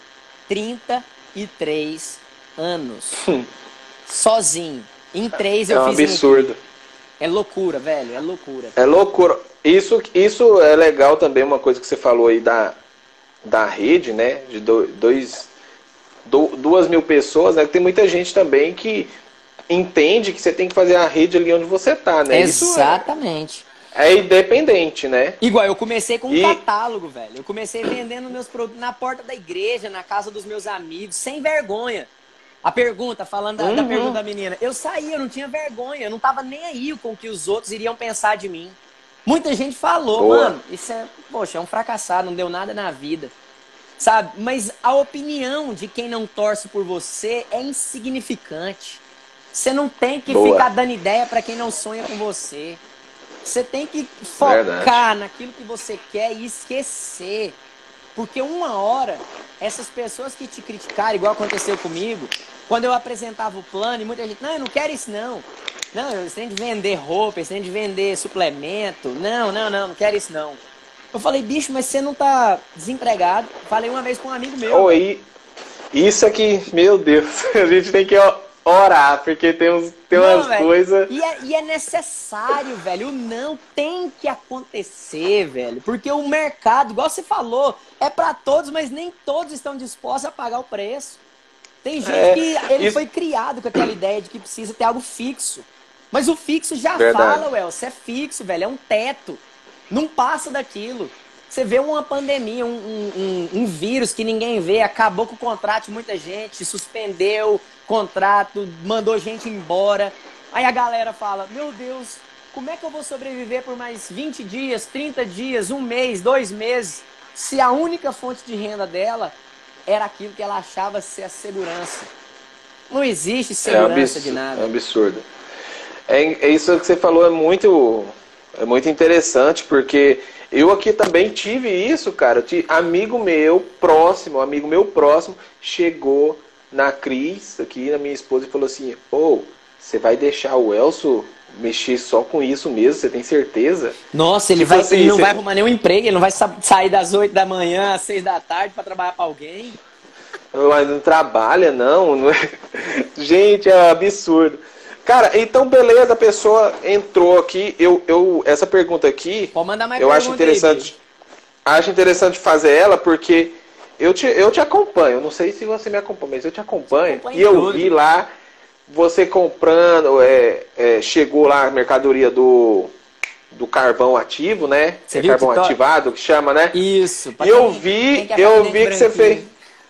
33 anos. Sozinho. Em 3 eu fiz. É um absurdo. É loucura, velho. É loucura. É loucura. Isso é legal também, uma coisa que você falou aí da rede, né? De 2.000 pessoas, né? Tem muita gente também que entende que você tem que fazer a rede ali onde você tá, né? Exatamente. É independente, né? Igual, eu comecei com um catálogo, velho. Eu comecei vendendo meus produtos na porta da igreja, na casa dos meus amigos, sem vergonha. A pergunta, falando da pergunta da menina. Eu saí, eu não tinha vergonha. Eu não tava nem aí com o que os outros iriam pensar de mim. Muita gente falou, mano, isso é um fracassado, não deu nada na vida. Sabe? Mas a opinião de quem não torce por você é insignificante. Você não tem que ficar dando ideia pra quem não sonha com você. Você tem que focar naquilo que você quer e esquecer. Porque uma hora, essas pessoas que te criticaram, igual aconteceu comigo, quando eu apresentava o plano, e muita gente, não, eu não quero isso não. Não, você tem de vender roupa, você tem de vender suplemento. Não quero isso não. Eu falei, bicho, mas você não tá desempregado? Falei uma vez com um amigo meu. Isso aqui, meu Deus, a gente tem que orar, porque tem umas velho, coisas... E é necessário, velho. O não tem que acontecer, velho. Porque o mercado, igual você falou, é pra todos, mas nem todos estão dispostos a pagar o preço. Tem gente que ele foi criado com aquela ideia de que precisa ter algo fixo. Mas o fixo já fala, Welson, é fixo, velho. É um teto. Não passa daquilo. Você vê uma pandemia, um vírus que ninguém vê, acabou com o contrato de muita gente, suspendeu contrato, mandou gente embora. Aí a galera fala, meu Deus, como é que eu vou sobreviver por mais 20 dias, 30 dias, um mês, 2 meses, se a única fonte de renda dela era aquilo que ela achava ser a segurança? Não existe segurança de nada. É um absurdo. É isso que você falou, é muito interessante, porque eu aqui também tive isso, cara. Amigo meu próximo, chegou na Cris, aqui na minha esposa, e falou assim, você vai deixar o Elcio mexer só com isso mesmo? Você tem certeza? Nossa, ele não vai arrumar nenhum emprego, ele não vai sair das 8 da manhã às 6 da tarde para trabalhar para alguém? Mas não trabalha, não é... Gente, é absurdo. Cara, então beleza, a pessoa entrou aqui, essa pergunta aqui, pode mandar mais eu acho interessante fazer ela, porque eu te acompanho, não sei se você me acompanha, mas eu te acompanho, e eu vi lá, você comprando, chegou lá a mercadoria do carvão ativo, né? Carvão ativado, que chama, né? Isso. E eu vi que você fez...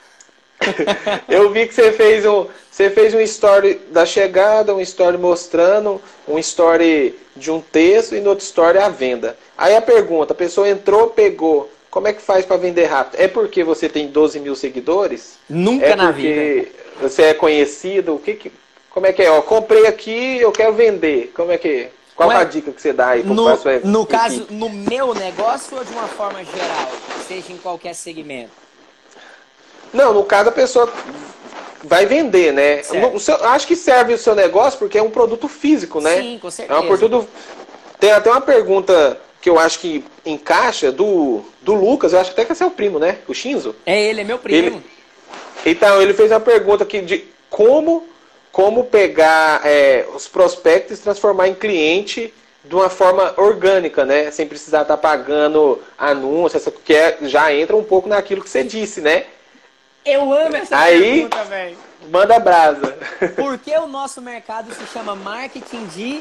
Eu vi que você fez um story da chegada, um story mostrando, um story de um texto e no outro story a venda. Aí a pergunta, a pessoa entrou, pegou, como é que faz para vender rápido? É porque você tem 12 mil seguidores? Nunca na vida. É porque você é conhecido? Como é que é? Comprei aqui, eu quero vender. Como é que... Qual a dica que você dá aí? No caso, no meu negócio ou de uma forma geral? Seja em qualquer segmento? Não, no caso a pessoa vai vender, né? Acho que serve o seu negócio porque é um produto físico, né? Sim, com certeza. Tem até uma pergunta que eu acho que encaixa do Lucas, eu acho até que é seu primo, né? O Shinzo. Ele é meu primo. Então, ele fez uma pergunta aqui de como pegar os prospectos e transformar em cliente de uma forma orgânica, né? Sem precisar estar pagando anúncios, que já entra um pouco naquilo que você disse, né? Eu amo essa pergunta, velho. Manda brasa. Por que o nosso mercado se chama marketing de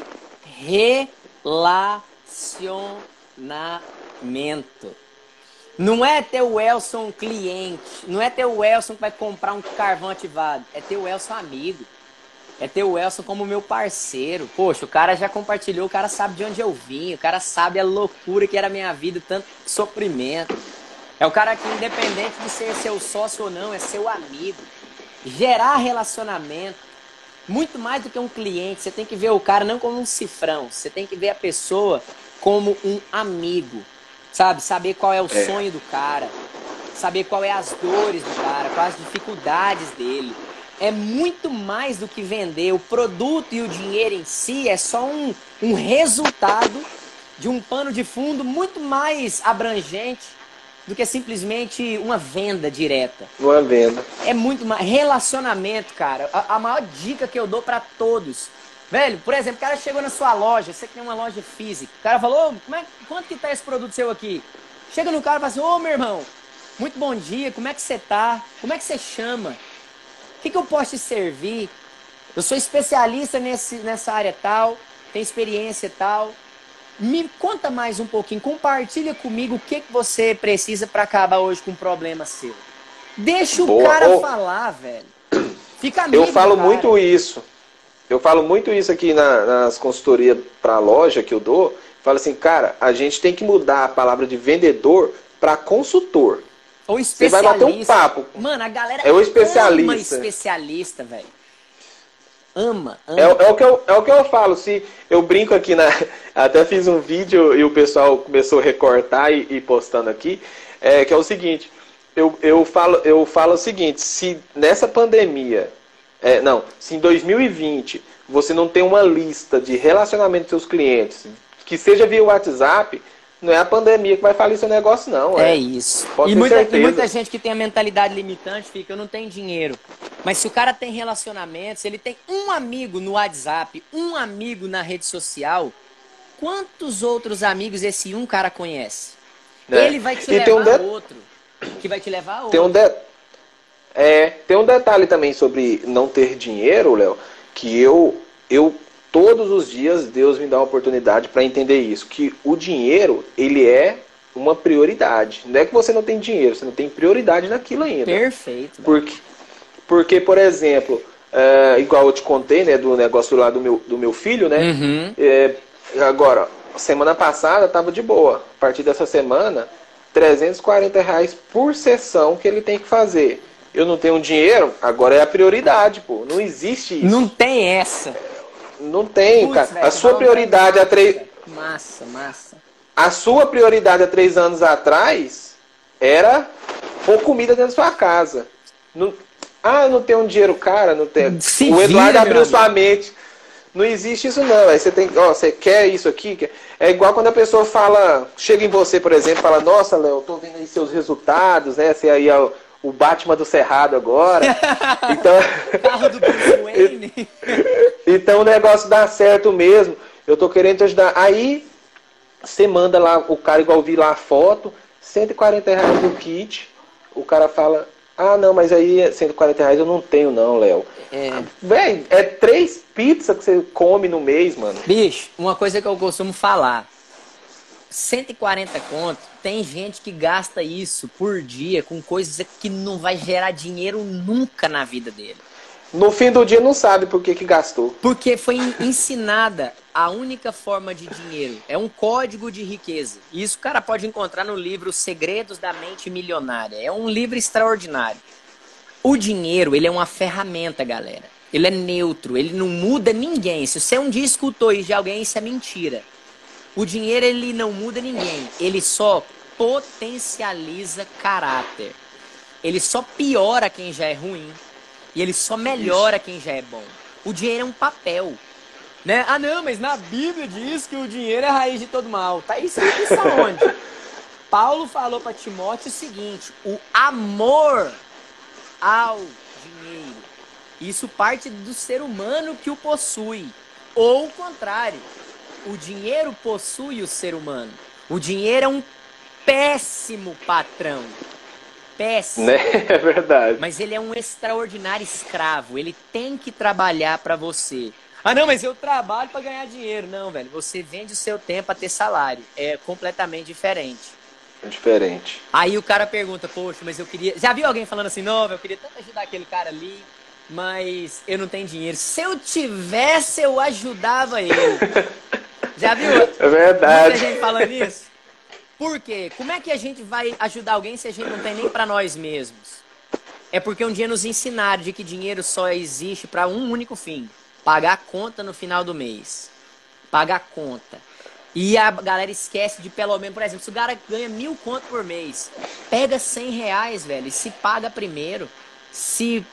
relacionamento? Não é ter o Elson cliente, não é ter o Elson que vai comprar um carvão ativado, é ter o Elson amigo. É ter o Elson como meu parceiro. Poxa, o cara já compartilhou, o cara sabe de onde eu vim, o cara sabe a loucura que era a minha vida, tanto sofrimento. É o cara que, independente de ser seu sócio ou não, é seu amigo. Gerar relacionamento, muito mais do que um cliente. Você tem que ver o cara não como um cifrão. Você tem que ver a pessoa como um amigo. Sabe? Saber qual é o sonho do cara. Saber qual é as dores do cara, quais as dificuldades dele. É muito mais do que vender. O produto e o dinheiro em si é só um resultado de um pano de fundo muito mais abrangente do que simplesmente uma venda direta. Uma venda. É muito mais. Relacionamento, cara. A maior dica que eu dou pra todos. Velho, por exemplo, o cara chegou na sua loja, você que tem uma loja física. O cara falou, quanto que tá esse produto seu aqui? Chega no cara e fala assim, ô meu irmão, muito bom dia, como é que você tá? Como é que você chama? O que eu posso te servir? Eu sou especialista nessa área tal, tenho experiência tal. Me conta mais um pouquinho, compartilha comigo o que você precisa para acabar hoje com um problema seu. Deixa o cara falar, velho. Fica amigo. Eu falo muito isso. Eu falo muito isso aqui nas consultorias para loja que eu dou. Falo assim, cara, a gente tem que mudar a palavra de vendedor para consultor. Ou especialista. Você vai bater um papo. Mano, a galera é o especialista. ama especialista, velho. Ama. É o que eu falo. Se eu brinco aqui até fiz um vídeo e o pessoal começou a recortar e postando aqui, que é o seguinte, eu falo o seguinte, se nessa pandemia, se em 2020 você não tem uma lista de relacionamento com seus clientes, que seja via WhatsApp, Não é a pandemia que vai falir seu negócio, não. É isso. Pode E ter certeza. muita gente que tem a mentalidade limitante fica, eu não tenho dinheiro. Mas se o cara tem relacionamento, se ele tem um amigo no WhatsApp, um amigo na rede social, quantos outros amigos esse um cara conhece? Né? Ele vai te E tem levar a outro. Que vai te levar a outro. Tem um detalhe também sobre não ter dinheiro, Léo, que eu todos os dias Deus me dá uma oportunidade para entender isso, que o dinheiro, ele é uma prioridade. Não é que você não tem dinheiro, você não tem prioridade naquilo ainda. Perfeito. Porque por exemplo, igual eu te contei, né, do negócio lá do meu filho, né? Uhum. Agora, semana passada tava de boa. A partir dessa semana, R$340 por sessão que ele tem que fazer. Eu não tenho dinheiro, agora é a prioridade, pô. Não existe isso. Não tem essa. Não tem, Putz, cara. velho, A sua prioridade há 3... Massa. A sua prioridade há 3 anos atrás era pôr comida dentro da sua casa. Não... eu não tenho dinheiro, cara. Não tenho. O Eduardo abriu sua mente. Não existe isso não. Aí você tem, você quer isso aqui? É igual quando a pessoa fala, chega em você, por exemplo, fala, nossa, Léo, eu tô vendo aí seus resultados, né? Você aí é o Batman do Cerrado agora. Então, carro do Bruce Wayne. Então o negócio dá certo mesmo. Eu tô querendo te ajudar. Aí você manda lá, o cara igual vi lá a foto, R$140 no kit. O cara fala, não, mas aí R$140 eu não tenho não, Léo. Véi, é 3 pizzas que você come no mês, mano. Bicho, uma coisa que eu costumo falar. 140 conto, tem gente que gasta isso por dia com coisas que não vai gerar dinheiro nunca na vida dele. No fim do dia não sabe por que gastou. Porque foi ensinada a única forma de dinheiro. É um código de riqueza. E isso o cara pode encontrar no livro Segredos da Mente Milionária. É um livro extraordinário. O dinheiro, ele é uma ferramenta, galera. Ele é neutro, ele não muda ninguém. Se você um dia escutou isso de alguém, isso é mentira. O dinheiro, ele não muda ninguém. Ele só potencializa caráter. Ele só piora quem já é ruim. E ele só melhora quem já é bom. O dinheiro é um papel. Né? Não, mas na Bíblia diz que o dinheiro é a raiz de todo mal. Tá escrito isso aonde? Paulo falou para Timóteo o seguinte: o amor ao dinheiro. Isso parte do ser humano que o possui. Ou o contrário. O dinheiro possui o ser humano. O dinheiro é um péssimo patrão. Péssimo. Né? É verdade. Mas ele é um extraordinário escravo. Ele tem que trabalhar para você. Não, mas eu trabalho para ganhar dinheiro. Não, velho. Você vende o seu tempo a ter salário. É completamente diferente. Diferente. Aí o cara pergunta, poxa, mas eu queria... Já viu alguém falando assim, não, eu queria tanto ajudar aquele cara ali, mas eu não tenho dinheiro. Se eu tivesse, eu ajudava ele. Já viu? É verdade. Muita gente falando isso. Por quê? Como é que a gente vai ajudar alguém se a gente não tem nem para nós mesmos? É porque um dia nos ensinaram de que dinheiro só existe para um único fim. Pagar a conta no final do mês. Pagar a conta. E a galera esquece de pelo menos, por exemplo, se o cara ganha 1.000 conto por mês, pega R$100, velho, e se paga primeiro. Se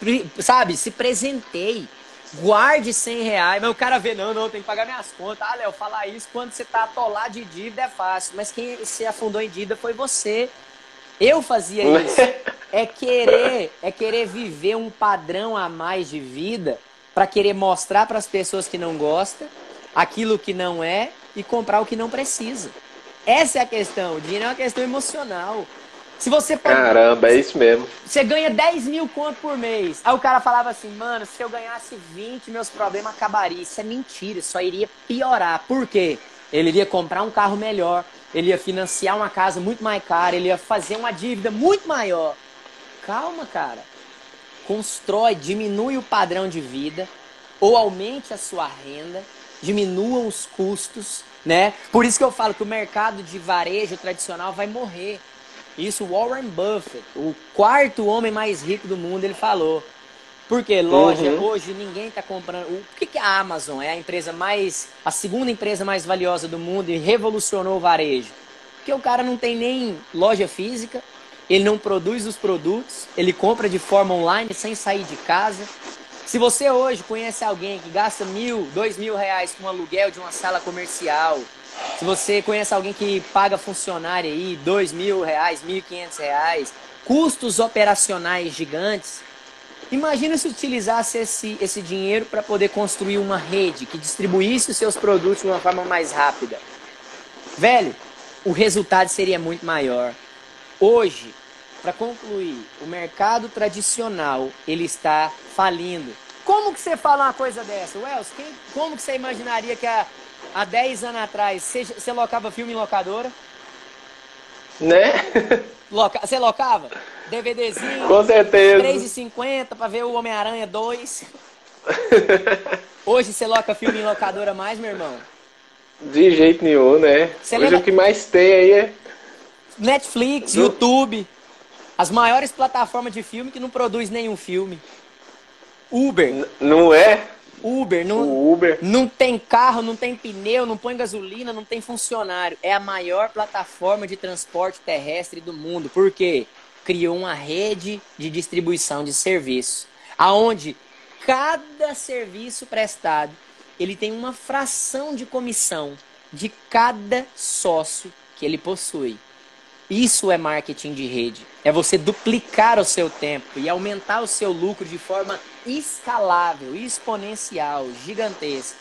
presenteie. Guarde R$100, mas o cara vê, não, tem que pagar minhas contas. Léo, falar isso quando você tá atolado de dívida é fácil, mas quem se afundou em dívida foi você. Eu fazia isso. É querer viver um padrão a mais de vida para querer mostrar para as pessoas que não gostam aquilo que não é e comprar o que não precisa. Essa é a questão. O dinheiro é uma questão emocional. Se você Caramba, é isso mesmo. Você ganha 10.000 conto por mês. Aí o cara falava assim, mano, se eu ganhasse 20, meus problemas acabariam. Isso é mentira, só iria piorar. Por quê? Ele iria comprar um carro melhor, ele ia financiar uma casa muito mais cara, ele ia fazer uma dívida muito maior. Calma, cara. Constrói, diminui o padrão de vida, ou aumente a sua renda, diminuam os custos, né? Por isso que eu falo que o mercado de varejo tradicional vai morrer. Isso Warren Buffett, o 4º homem mais rico do mundo, ele falou. Porque loja, hoje ninguém está comprando. Por que a Amazon é a segunda empresa mais valiosa do mundo e revolucionou o varejo? Porque o cara não tem nem loja física, ele não produz os produtos, ele compra de forma online sem sair de casa. Se você hoje conhece alguém que gasta R$1.000, R$2.000 com aluguel de uma sala comercial, se você conhece alguém que paga funcionário aí R$ 2.000, R$ 1.500, custos operacionais gigantes, imagina se utilizasse esse dinheiro para poder construir uma rede que distribuísse os seus produtos de uma forma mais rápida. Velho, o resultado seria muito maior. Hoje, para concluir, o mercado tradicional, ele está falindo. Como que você fala uma coisa dessa? Wells, como que você imaginaria que há 10 anos atrás você locava filme em locadora? Né? Você locava? DVDzinho? Com certeza. R$3,50 para ver o Homem-Aranha 2. Hoje você loca filme em locadora mais, meu irmão? De jeito nenhum, né? Hoje o que mais tem aí é Netflix, YouTube, as maiores plataformas de filme que não produz nenhum filme. Uber. Não é? Uber, não tem carro, não tem pneu, não põe gasolina, não tem funcionário. É a maior plataforma de transporte terrestre do mundo. Por quê? Criou uma rede de distribuição de serviço, aonde cada serviço prestado, ele tem uma fração de comissão de cada sócio que ele possui. Isso é marketing de rede. É você duplicar o seu tempo e aumentar o seu lucro de forma escalável, exponencial, gigantesca.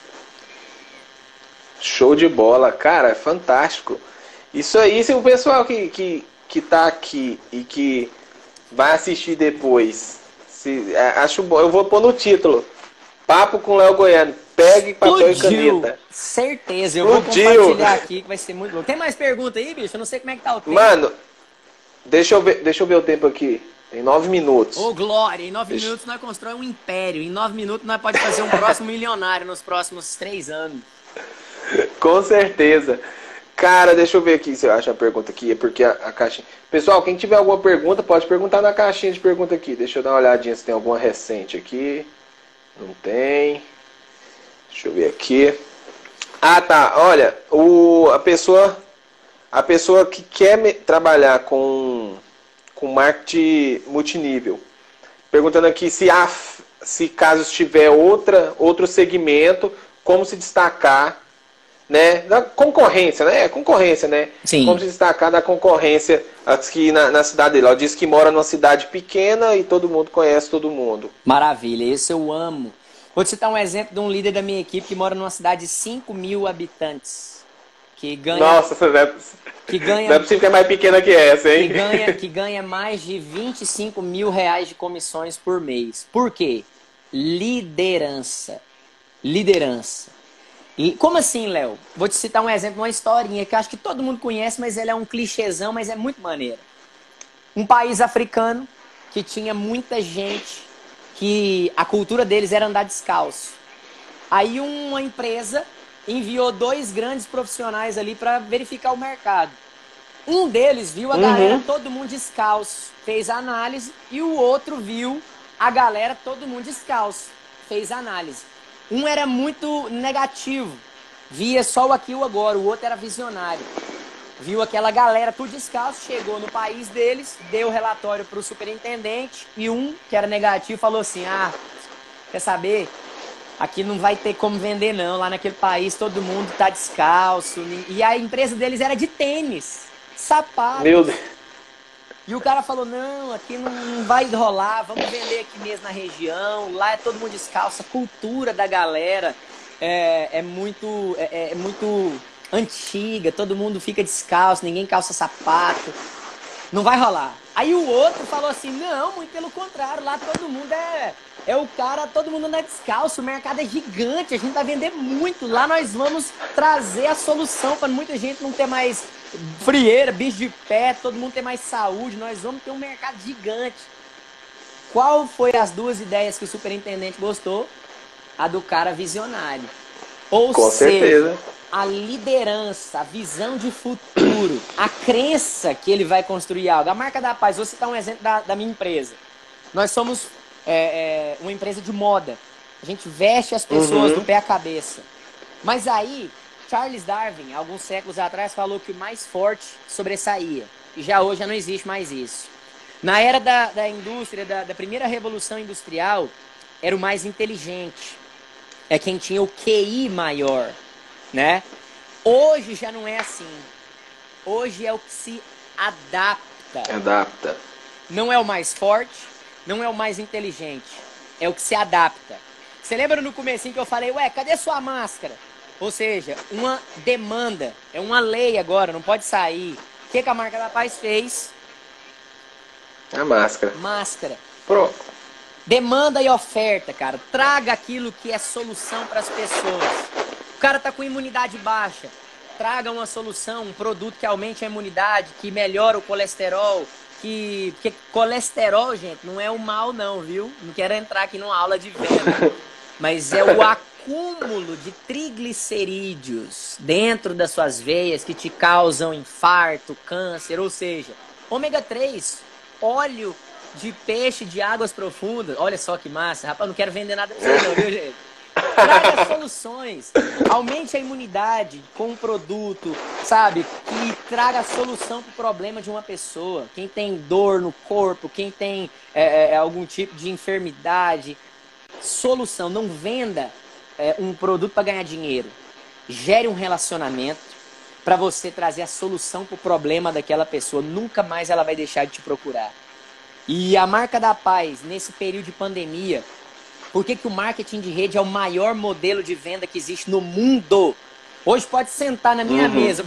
Show de bola. Cara, é fantástico. Isso aí, se o pessoal que tá aqui e que vai assistir depois, acho bom, eu vou pôr no título. Papo com Léo Goiano. Pegue papel e caneta. Certeza, eu vou compartilhar aqui que vai ser muito bom. Tem mais pergunta aí, bicho? Eu não sei como é que tá o tempo. Mano, deixa eu ver o tempo aqui. Tem 9 minutos. Ô, Glória, em 9 minutos nós constrói um império. Em 9 minutos nós pode fazer um próximo milionário nos próximos 3 anos. Com certeza. Cara, deixa eu ver aqui se eu acho a pergunta aqui. É porque a caixinha... Pessoal, quem tiver alguma pergunta, pode perguntar na caixinha de pergunta aqui. Deixa eu dar uma olhadinha se tem alguma recente aqui. Não tem. Deixa eu ver aqui. Ah, tá. Olha, a pessoa que quer trabalhar com marketing multinível, perguntando aqui se caso tiver outro segmento, como se destacar, né? Da concorrência, né? Concorrência, né? Sim. Como se destacar da concorrência aqui na cidade dele. Ela disse que mora numa cidade pequena e todo mundo conhece todo mundo. Maravilha, isso eu amo. Vou te citar um exemplo de um líder da minha equipe que mora numa cidade de 5.000 habitantes. Que ganha... Nossa, não é possível que é mais pequena que essa, hein? Que ganha mais de R$25 mil de comissões por mês. Por quê? Liderança. Como assim, Léo? Vou te citar um exemplo, uma historinha que eu acho que todo mundo conhece, mas ela é um clichêzão, mas é muito maneiro. Um país africano que tinha muita gente que a cultura deles era andar descalço. Aí uma empresa enviou 2 grandes profissionais ali para verificar o mercado. Um deles viu a galera todo mundo descalço, fez a análise, e o outro viu a galera todo mundo descalço, fez a análise. Um era muito negativo, via só o aqui e o agora, o outro era visionário. Viu aquela galera tudo descalço, chegou no país deles, deu o relatório para o superintendente, e um, que era negativo, falou assim, quer saber? Aqui não vai ter como vender não, lá naquele país todo mundo tá descalço. E a empresa deles era de tênis, sapato. Meu Deus. E o cara falou, não, aqui não vai rolar, vamos vender aqui mesmo na região, lá é todo mundo descalço, a cultura da galera é muito antiga, todo mundo fica descalço, ninguém calça sapato, não vai rolar. Aí o outro falou assim, não, muito pelo contrário, lá todo mundo é o cara, todo mundo anda descalço, o mercado é gigante, a gente vai vender muito, lá nós vamos trazer a solução para muita gente não ter mais frieira, bicho de pé, todo mundo ter mais saúde, nós vamos ter um mercado gigante. Qual foi as 2 ideias que o superintendente gostou? A do cara visionário. Ou Com certeza. A liderança, a visão de futuro, a crença que ele vai construir algo. A marca da paz, vou citar um exemplo da minha empresa. Nós somos uma empresa de moda. A gente veste as pessoas do pé à cabeça. Mas aí, Charles Darwin, alguns séculos atrás, falou que o mais forte sobressaía. E já hoje já não existe mais isso. Na era da indústria, da primeira revolução industrial, era o mais inteligente. É quem tinha o QI maior, né? Hoje já não é assim. Hoje é o que se adapta. Adapta. Não é o mais forte, não é o mais inteligente. É o que se adapta. Você lembra no comecinho que eu falei, ué, cadê sua máscara? Ou seja, uma demanda, é uma lei agora, não pode sair. O que a marca da Paz fez? A máscara. Máscara. Pronto. Demanda e oferta, cara. Traga aquilo que é solução para as pessoas. O cara tá com imunidade baixa. Traga uma solução, um produto que aumente a imunidade, que melhora o colesterol. Porque colesterol, gente, não é o mal não, viu? Não quero entrar aqui numa aula de venda. Mas é o acúmulo de triglicerídeos dentro das suas veias que te causam infarto, câncer, ou seja, ômega 3, óleo de peixe de águas profundas. Olha só que massa, rapaz, não quero vender nada pra vocês não, viu, gente? Traga soluções, aumente a imunidade com um produto, sabe, que traga solução para o problema de uma pessoa. Quem tem dor no corpo, quem tem algum tipo de enfermidade, solução. Não venda um produto para ganhar dinheiro. Gere um relacionamento para você trazer a solução para o problema daquela pessoa. Nunca mais ela vai deixar de te procurar. E a marca da Paz, nesse período de pandemia, por que o marketing de rede é o maior modelo de venda que existe no mundo? Hoje pode sentar na minha mesa,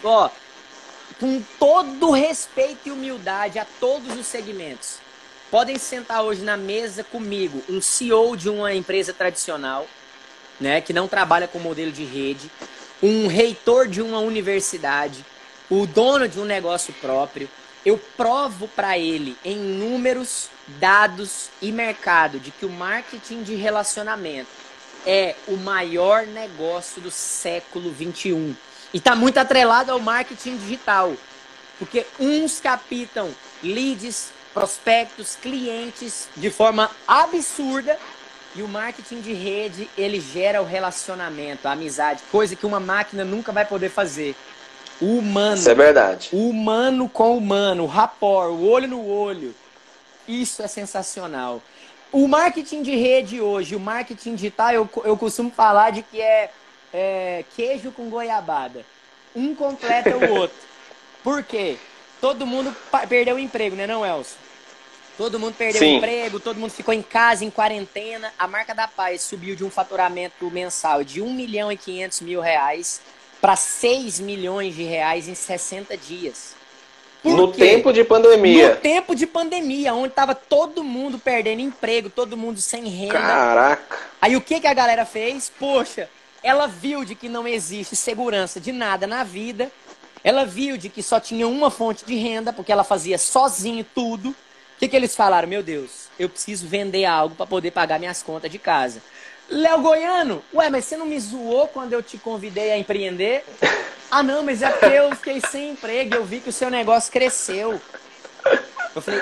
com todo respeito e humildade a todos os segmentos. Podem sentar hoje na mesa comigo um CEO de uma empresa tradicional, né, que não trabalha com modelo de rede, um reitor de uma universidade, o dono de um negócio próprio. Eu provo para ele em números, dados e mercado de que o marketing de relacionamento é o maior negócio do século XXI. E está muito atrelado ao marketing digital. Porque uns captam leads, prospectos, clientes de forma absurda. E o marketing de rede, ele gera o relacionamento, a amizade. Coisa que uma máquina nunca vai poder fazer. O humano. Isso é verdade. O humano com o humano, o rapport, o olho no olho. Isso é sensacional. O marketing de rede hoje, o marketing digital, eu costumo falar de que é queijo com goiabada. Um completa o outro. Por quê? Todo mundo perdeu o emprego, né, não, Elcio? Todo mundo perdeu o emprego, todo mundo ficou em casa, em quarentena. A marca da Paz subiu de um faturamento mensal de R$1.500.000 para 6 milhões de reais em 60 dias. No tempo de pandemia. No tempo de pandemia, onde estava todo mundo perdendo emprego, todo mundo sem renda. Caraca. Aí o que a galera fez? Poxa, ela viu de que não existe segurança de nada na vida. Ela viu de que só tinha uma fonte de renda, porque ela fazia sozinho tudo. O que eles falaram? Meu Deus, eu preciso vender algo para poder pagar minhas contas de casa. Léo Goiano, ué, mas você não me zoou quando eu te convidei a empreender? Ah, não, mas é porque eu fiquei sem emprego, eu vi que o seu negócio cresceu. Eu falei,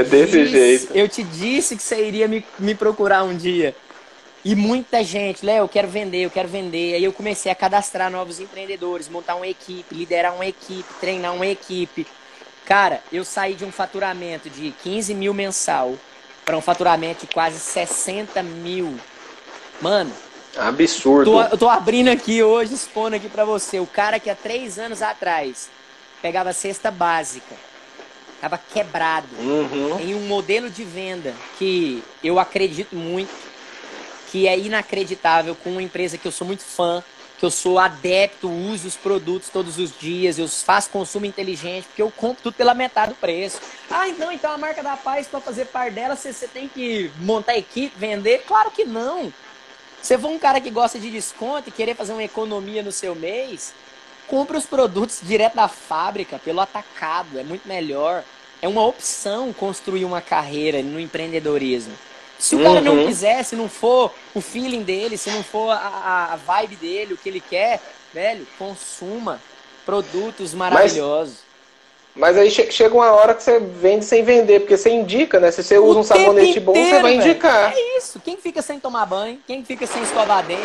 eu te disse que você iria me procurar um dia. E muita gente, Léo, eu quero vender. Aí eu comecei a cadastrar novos empreendedores, montar uma equipe, liderar uma equipe, treinar uma equipe. Cara, eu saí de um faturamento de 15 mil mensal para um faturamento de quase 60 mil. Mano, absurdo. Eu tô abrindo aqui hoje, expondo aqui pra você. O cara que há 3 anos atrás pegava cesta básica, tava quebrado, em um modelo de venda que eu acredito muito, que é inacreditável, com uma empresa que eu sou muito fã, que eu sou adepto, uso os produtos todos os dias, eu faço consumo inteligente, porque eu compro tudo pela metade do preço. Ah, então a marca da Paz, para fazer par dela, você tem que montar equipe, vender? Claro que não. Se for um cara que gosta de desconto e querer fazer uma economia no seu mês, compre os produtos direto da fábrica, pelo atacado, é muito melhor. É uma opção construir uma carreira no empreendedorismo. Se o cara não quiser, se não for o feeling dele, se não for a vibe dele, o que ele quer, velho, consuma produtos maravilhosos. Mas aí chega uma hora que você vende sem vender, porque você indica, né? Se você usa um sabonete bom, você vai indicar. É isso. Quem fica sem tomar banho, quem fica sem escovar dente.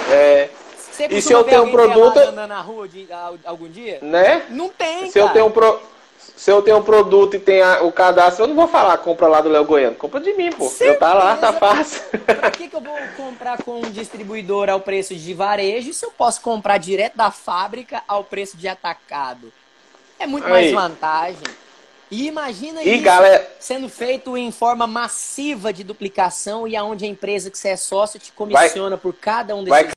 E se eu tenho um produto andando na rua algum dia? Né? Não tem, se eu tenho Se eu tenho um produto e tem o cadastro, eu não vou falar compra lá do Léo Goiano. Compra de mim, pô. Certeza. Eu tá lá, tá fácil. Pra que eu vou comprar com um distribuidor ao preço de varejo se eu posso comprar direto da fábrica ao preço de atacado? É muito mais vantagem. E imagina isso sendo feito em forma massiva de duplicação e aonde a empresa que você é sócio te comissiona por cada um desses